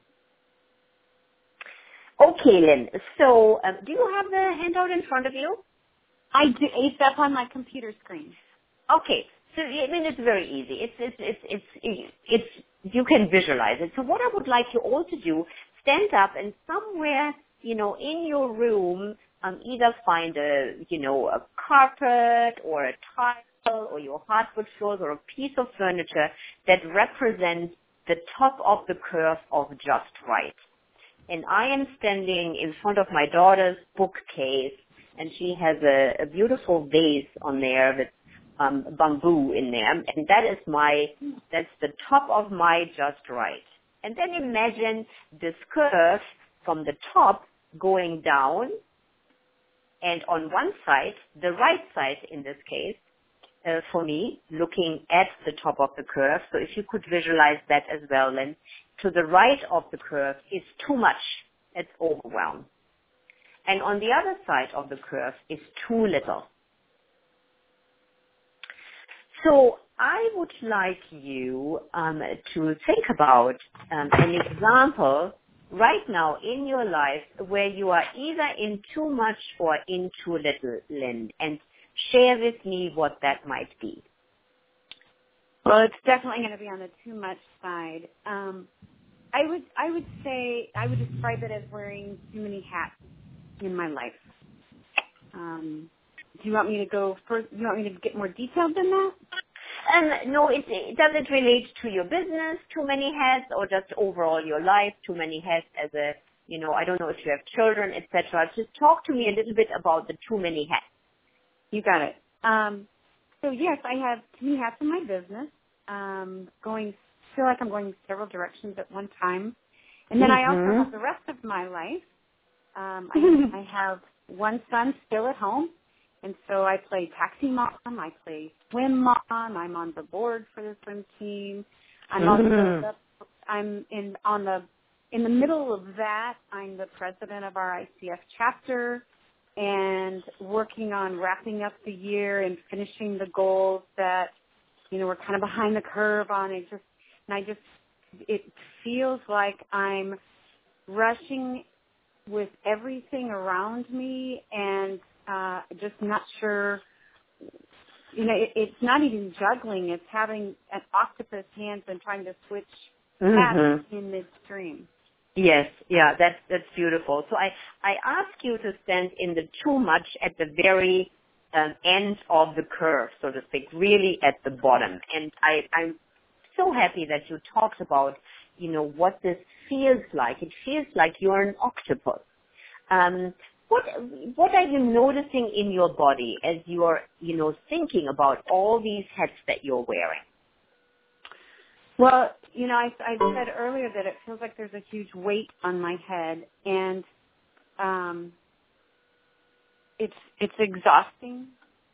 Okay, Lynn. So, do you have the handout in front of you? I do. It's up on my computer screen. Okay. So, it's very easy. It's you can visualize it. So what I would like you all to do, stand up and somewhere, in your room, either find a carpet or a tile or your hardwood floors or a piece of furniture that represents the top of the curve of just right. And I am standing in front of my daughter's bookcase, and she has a beautiful vase on there with bamboo in there, and that's the top of my just right. And then imagine this curve from the top going down And on one side, the right side in this case, for me, looking at the top of the curve, so if you could visualize that as well, then to the right of the curve is too much. It's overwhelmed. And on the other side of the curve is too little. So I would like you to think about an example right now in your life where you are either in too much or in too little, Lynn, and share with me what that might be. Well, it's definitely going to be on the too much side. I would say I would describe it as wearing too many hats in my life. Do you want me to go first? Do you want me to get more detailed than that? No, does it relate to your business, too many hats, or just overall your life, too many hats as a, I don't know if you have children, etc. Just talk to me a little bit about the too many hats. You got it. So yes, I have too many hats in my business. Feel like I'm going several directions at one time. And then I also have the rest of my life. I have one son still at home. And so I play taxi mom, I play swim mom, I'm on the board for the swim team. I'm also in the middle of that, I'm the president of our ICF chapter and working on wrapping up the year and finishing the goals that, we're kind of behind the curve on. It feels like I'm rushing with everything around me and just not sure, it's not even juggling. It's having an octopus hands and trying to switch hats in midstream. Yes, yeah, that's beautiful. So I ask you to stand in the too much at the very end of the curve, so to speak, really at the bottom. And I'm so happy that you talked about, what this feels like. It feels like you're an octopus. What are you noticing in your body as you're, thinking about all these hats that you're wearing? Well, I said earlier that it feels like there's a huge weight on my head, and it's exhausting.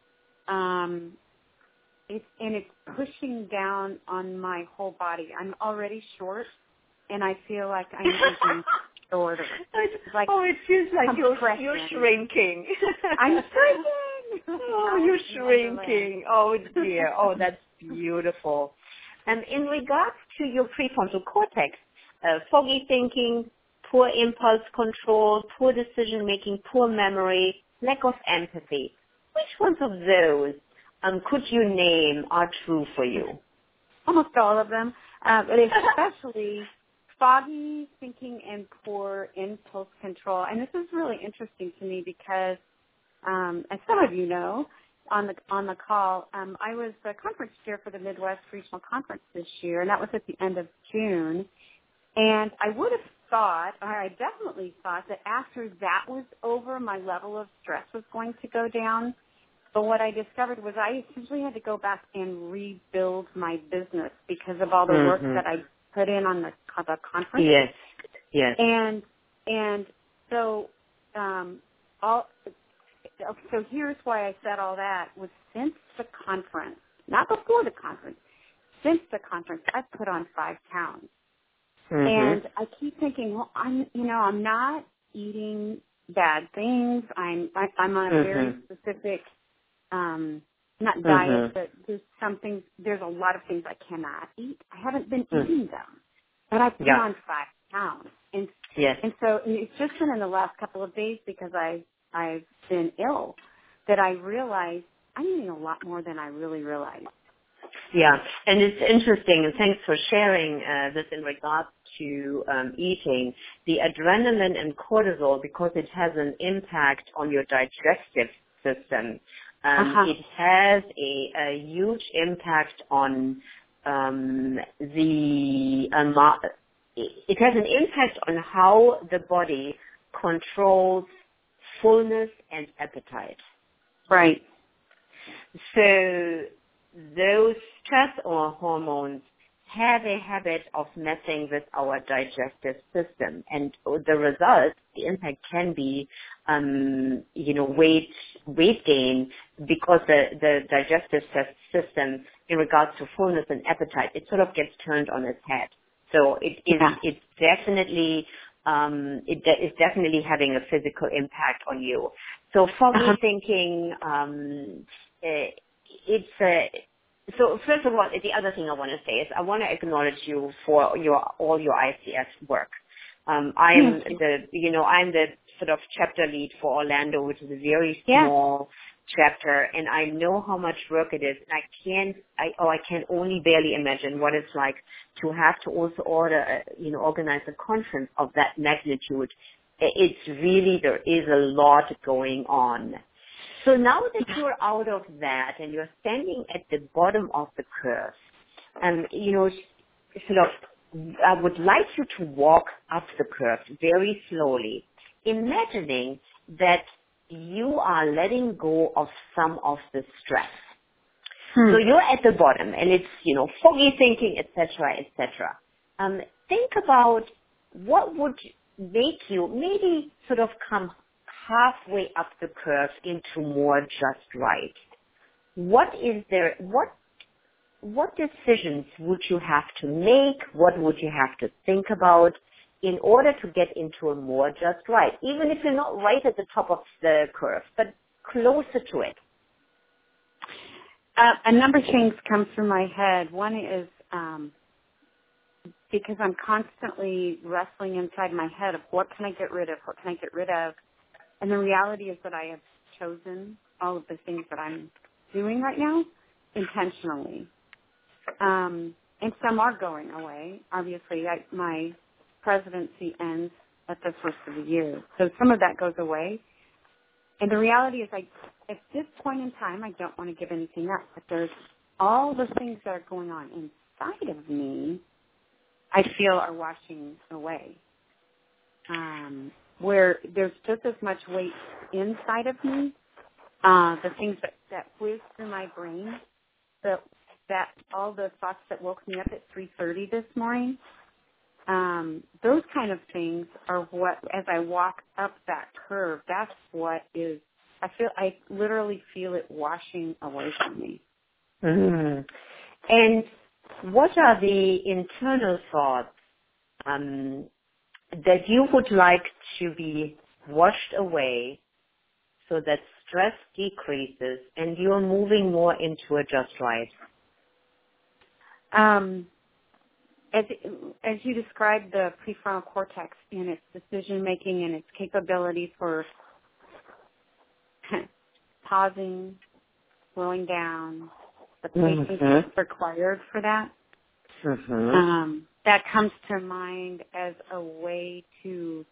It's pushing down on my whole body. I'm already short, and I feel like I'm getting shorter. Like it feels like you're shrinking. I'm shrinking. Oh, you're shrinking. Oh dear. Oh, that's beautiful. And in regards to your prefrontal cortex, foggy thinking, poor impulse control, poor decision making, poor memory, lack of empathy, which ones of those could you name are true for you? Almost all of them, but especially foggy thinking and poor impulse control. And this is really interesting to me because, as some of you know, on the call, I was the conference chair for the Midwest Regional Conference this year, and that was at the end of June. And I would have thought, or I definitely thought, that after that was over, my level of stress was going to go down. But what I discovered was I essentially had to go back and rebuild my business because of all the work that I put in on the conference. Yes. And so so here's why I said all that was since the conference, not before the conference, since the conference, I've put on 5 pounds. And I keep thinking, well, I'm not eating bad things. I'm on a very specific, not diet, but there's a lot of things I cannot eat. I haven't been eating them, but I've put on 5 pounds. And so it's just been in the last couple of days because I've been ill that I realized I'm eating a lot more than I really realized. Yeah, and it's interesting, and thanks for sharing this in regards to eating. The adrenaline and cortisol, because it has an impact on your digestive system, it has a huge impact on it has an impact on how the body controls fullness and appetite. Right. So those stress hormones have a habit of messing with our digestive system, and the result, the impact can be weight gain, because the digestive system in regards to fullness and appetite, it sort of gets turned on its head. So it's definitely is definitely having a physical impact on you. So foggy thinking, so first of all, the other thing I want to say is I want to acknowledge you for all your ICF work. I'm the sort of chapter lead for Orlando, which is a very small chapter, and I know how much work it is. And I can only barely imagine what it's like to have to also organize a conference of that magnitude. It's really, there is a lot going on. So now that you're out of that and you're standing at the bottom of the curve, I would like you to walk up the curve very slowly, imagining that you are letting go of some of the stress. So you're at the bottom, and it's, foggy thinking, etc., etc. Think about what would make you maybe sort of come halfway up the curve into more just right. What decisions would you have to make? What would you have to think about in order to get into a more just right? Even if you're not right at the top of the curve, but closer to it. A number of things come through my head. One is because I'm constantly wrestling inside my head of what can I get rid of, what can I get rid of. And the reality is that I have chosen all of the things that I'm doing right now intentionally. And some are going away. Obviously, my presidency ends at the first of the year. So some of that goes away. And the reality is, at this point in time, I don't want to give anything up. But there's all the things that are going on inside of me, I feel are washing away. Where there's just as much weight inside of me, the things that whiz through my brain, that all the thoughts that woke me up at 3:30 this morning, those kind of things are what, as I walk up that curve, that's what is, I literally feel it washing away from me. Mm-hmm. And what are the internal thoughts that you would like to be washed away so that stress decreases and you're moving more into a just right? As you described the prefrontal cortex and its decision making and its capability for pausing, slowing down, the patience required for that. That comes to mind as a way to,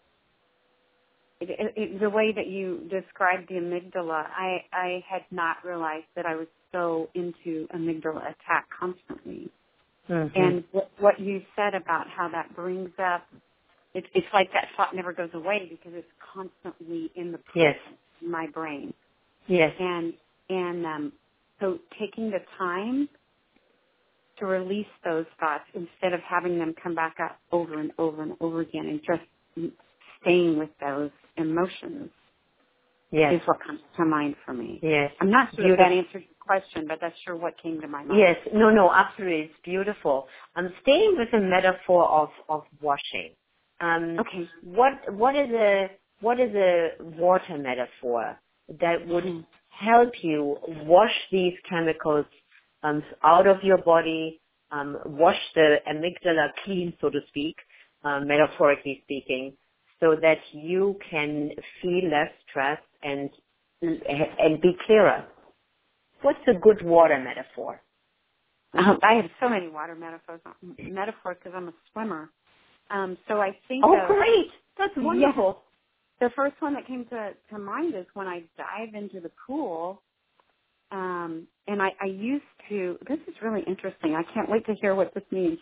the way that you described the amygdala, I had not realized that I was so into amygdala attack constantly. And what you said about how that brings up, it's like that thought never goes away because it's constantly in the in my brain. Yes. And so taking the time to release those thoughts instead of having them come back up over and over and over again and just staying with those emotions is what comes to mind for me. Yes. I'm not sure if that answered your question, but that's sure what came to my mind. Yes. No, absolutely. It's beautiful. I'm staying with the metaphor of washing. Okay. What is a water metaphor that would help you wash these chemicals out of your body, wash the amygdala clean, so to speak, metaphorically speaking, so that you can feel less stressed and be clearer? What's a good water metaphor? I have so many water metaphors because I'm a swimmer. So I think. Oh, great! That's wonderful. Yeah, the first one that came to mind is when I dive into the pool. And I used to, this is really interesting. I can't wait to hear what this means.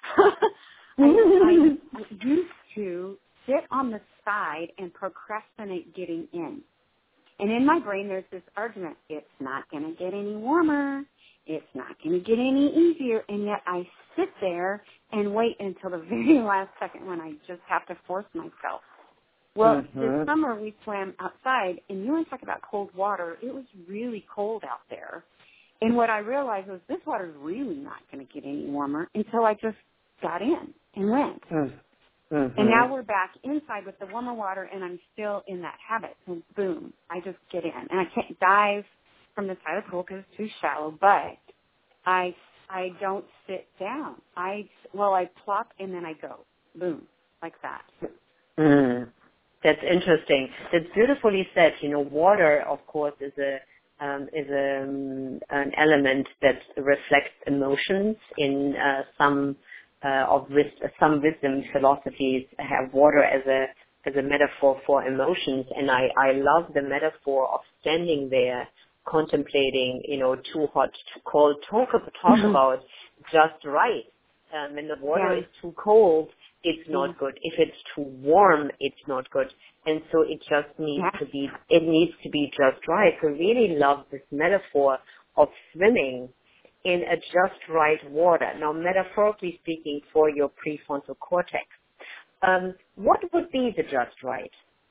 I used to sit on the side and procrastinate getting in. And in my brain, there's this argument. It's not going to get any warmer. It's not going to get any easier. And yet I sit there and wait until the very last second when I just have to force myself Well, this summer we swam outside, and you want to talk about cold water. It was really cold out there. And what I realized was this water is really not going to get any warmer until I just got in and went. And now we're back inside with the warmer water, and I'm still in that habit. And boom, I just get in. And I can't dive from the side of the pool because it's too shallow, but I don't sit down. I plop, and then I go. Boom, like that. That's interesting. That's beautifully said. You know, water, of course, is an element that reflects emotions. In some wisdom philosophies have water as a metaphor for emotions, and I love the metaphor of standing there contemplating, you know, too hot, too cold. Talk about just right. When the water is too cold, it's not good. If it's too warm, it's not good. And so it just needs to be just right. I really love this metaphor of swimming in a just right water. Now, metaphorically speaking, for your prefrontal cortex, what would be the just right?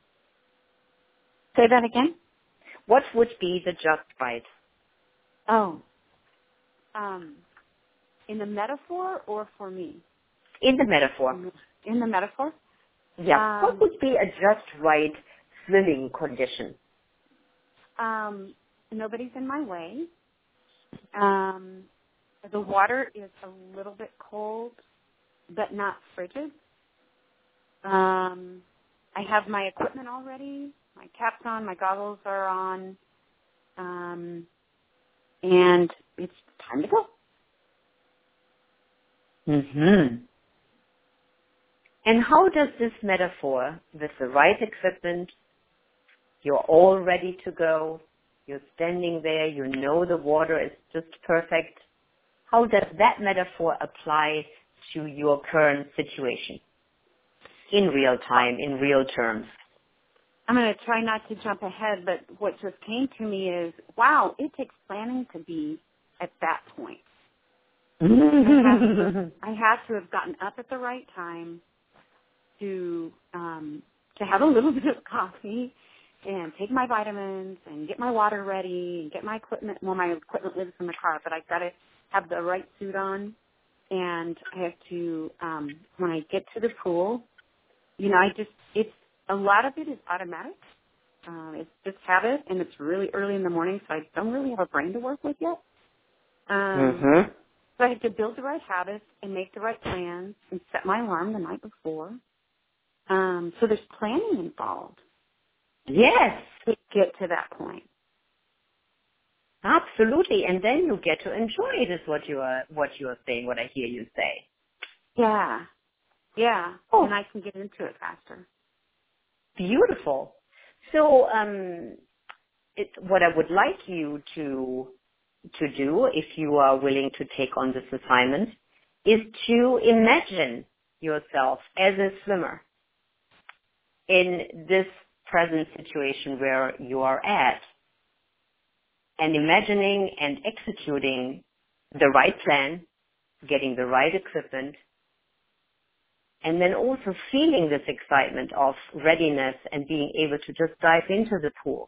Say that again? What would be the just right? In the metaphor or for me? In the metaphor. In the metaphor? Yeah. What would be a just right swimming condition? Nobody's in my way. The water is a little bit cold, but not frigid. I have my equipment all ready. My cap's on. My goggles are on. And it's time to go. And how does this metaphor, with the right equipment, you're all ready to go, you're standing there, you know the water is just perfect, how does that metaphor apply to your current situation in real time, in real terms? I'm going to try not to jump ahead, but what just came to me is, wow, it takes planning to be at that point. I have to have gotten up at the right time to have a little bit of coffee and take my vitamins and get my water ready and get my equipment. Well, my equipment lives in the car, but I've got to have the right suit on. And I have to, when I get to the pool, you know, a lot of it is automatic. It's just habit, and it's really early in the morning, so I don't really have a brain to work with yet. So I have to build the right habits and make the right plans and set my alarm the night before. So there's planning involved. Yes. To get to that point. Absolutely. And then you get to enjoy it is what you are saying, what I hear you say. Yeah. Yeah. Oh. And I can get into it faster. Beautiful. So what I would like you to do, if you are willing to take on this assignment, is to imagine yourself as a swimmer in this present situation where you are at, and imagining and executing the right plan, getting the right equipment, and then also feeling this excitement of readiness and being able to just dive into the pool.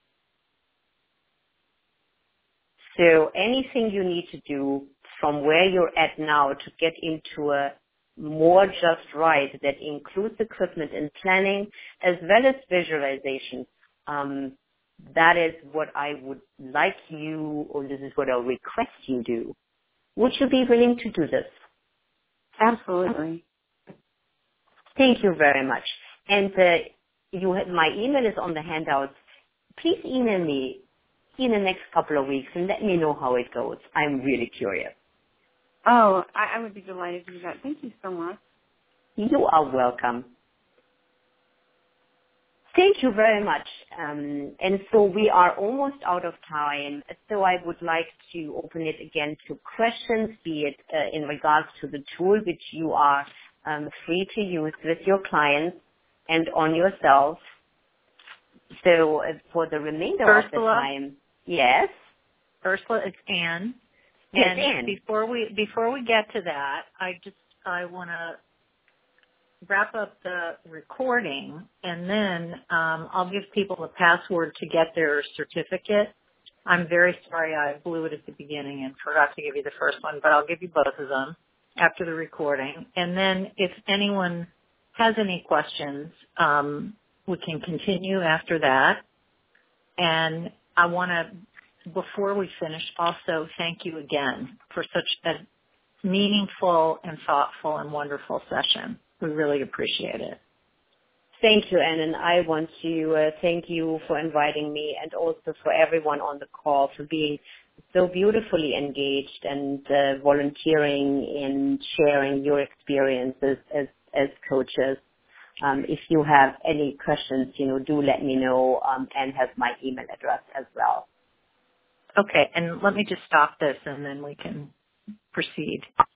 So anything you need to do from where you're at now to get into a more just right that includes equipment and planning as well as visualization, that is what I would like you, or this is what I'll request you do. Would you be willing to do this? Absolutely. Thank you very much. And my email is on the handouts. Please email me in the next couple of weeks and let me know how it goes. I'm really curious. Oh, I would be delighted to do that. Thank you so much. You are welcome. Thank you very much. And so we are almost out of time. So I would like to open it again to questions, be it in regards to the tool which you are free to use with your clients and on yourself. So for the remainder of the time, yes. Ursula, it's Anne. Yes, and Anne. Before we get to that, I want to wrap up the recording, and then I'll give people a password to get their certificate. I'm very sorry I blew it at the beginning and forgot to give you the first one, but I'll give you both of them after the recording. And then if anyone has any questions, we can continue after that. And I want to, before we finish, also thank you again for such a meaningful and thoughtful and wonderful session. We really appreciate it. Thank you, Ann, and I want to thank you for inviting me and also for everyone on the call for being so beautifully engaged and volunteering and sharing your experiences as coaches. If you have any questions, do let me know. Ann has my email address as well. Okay, and let me just stop this and then we can proceed.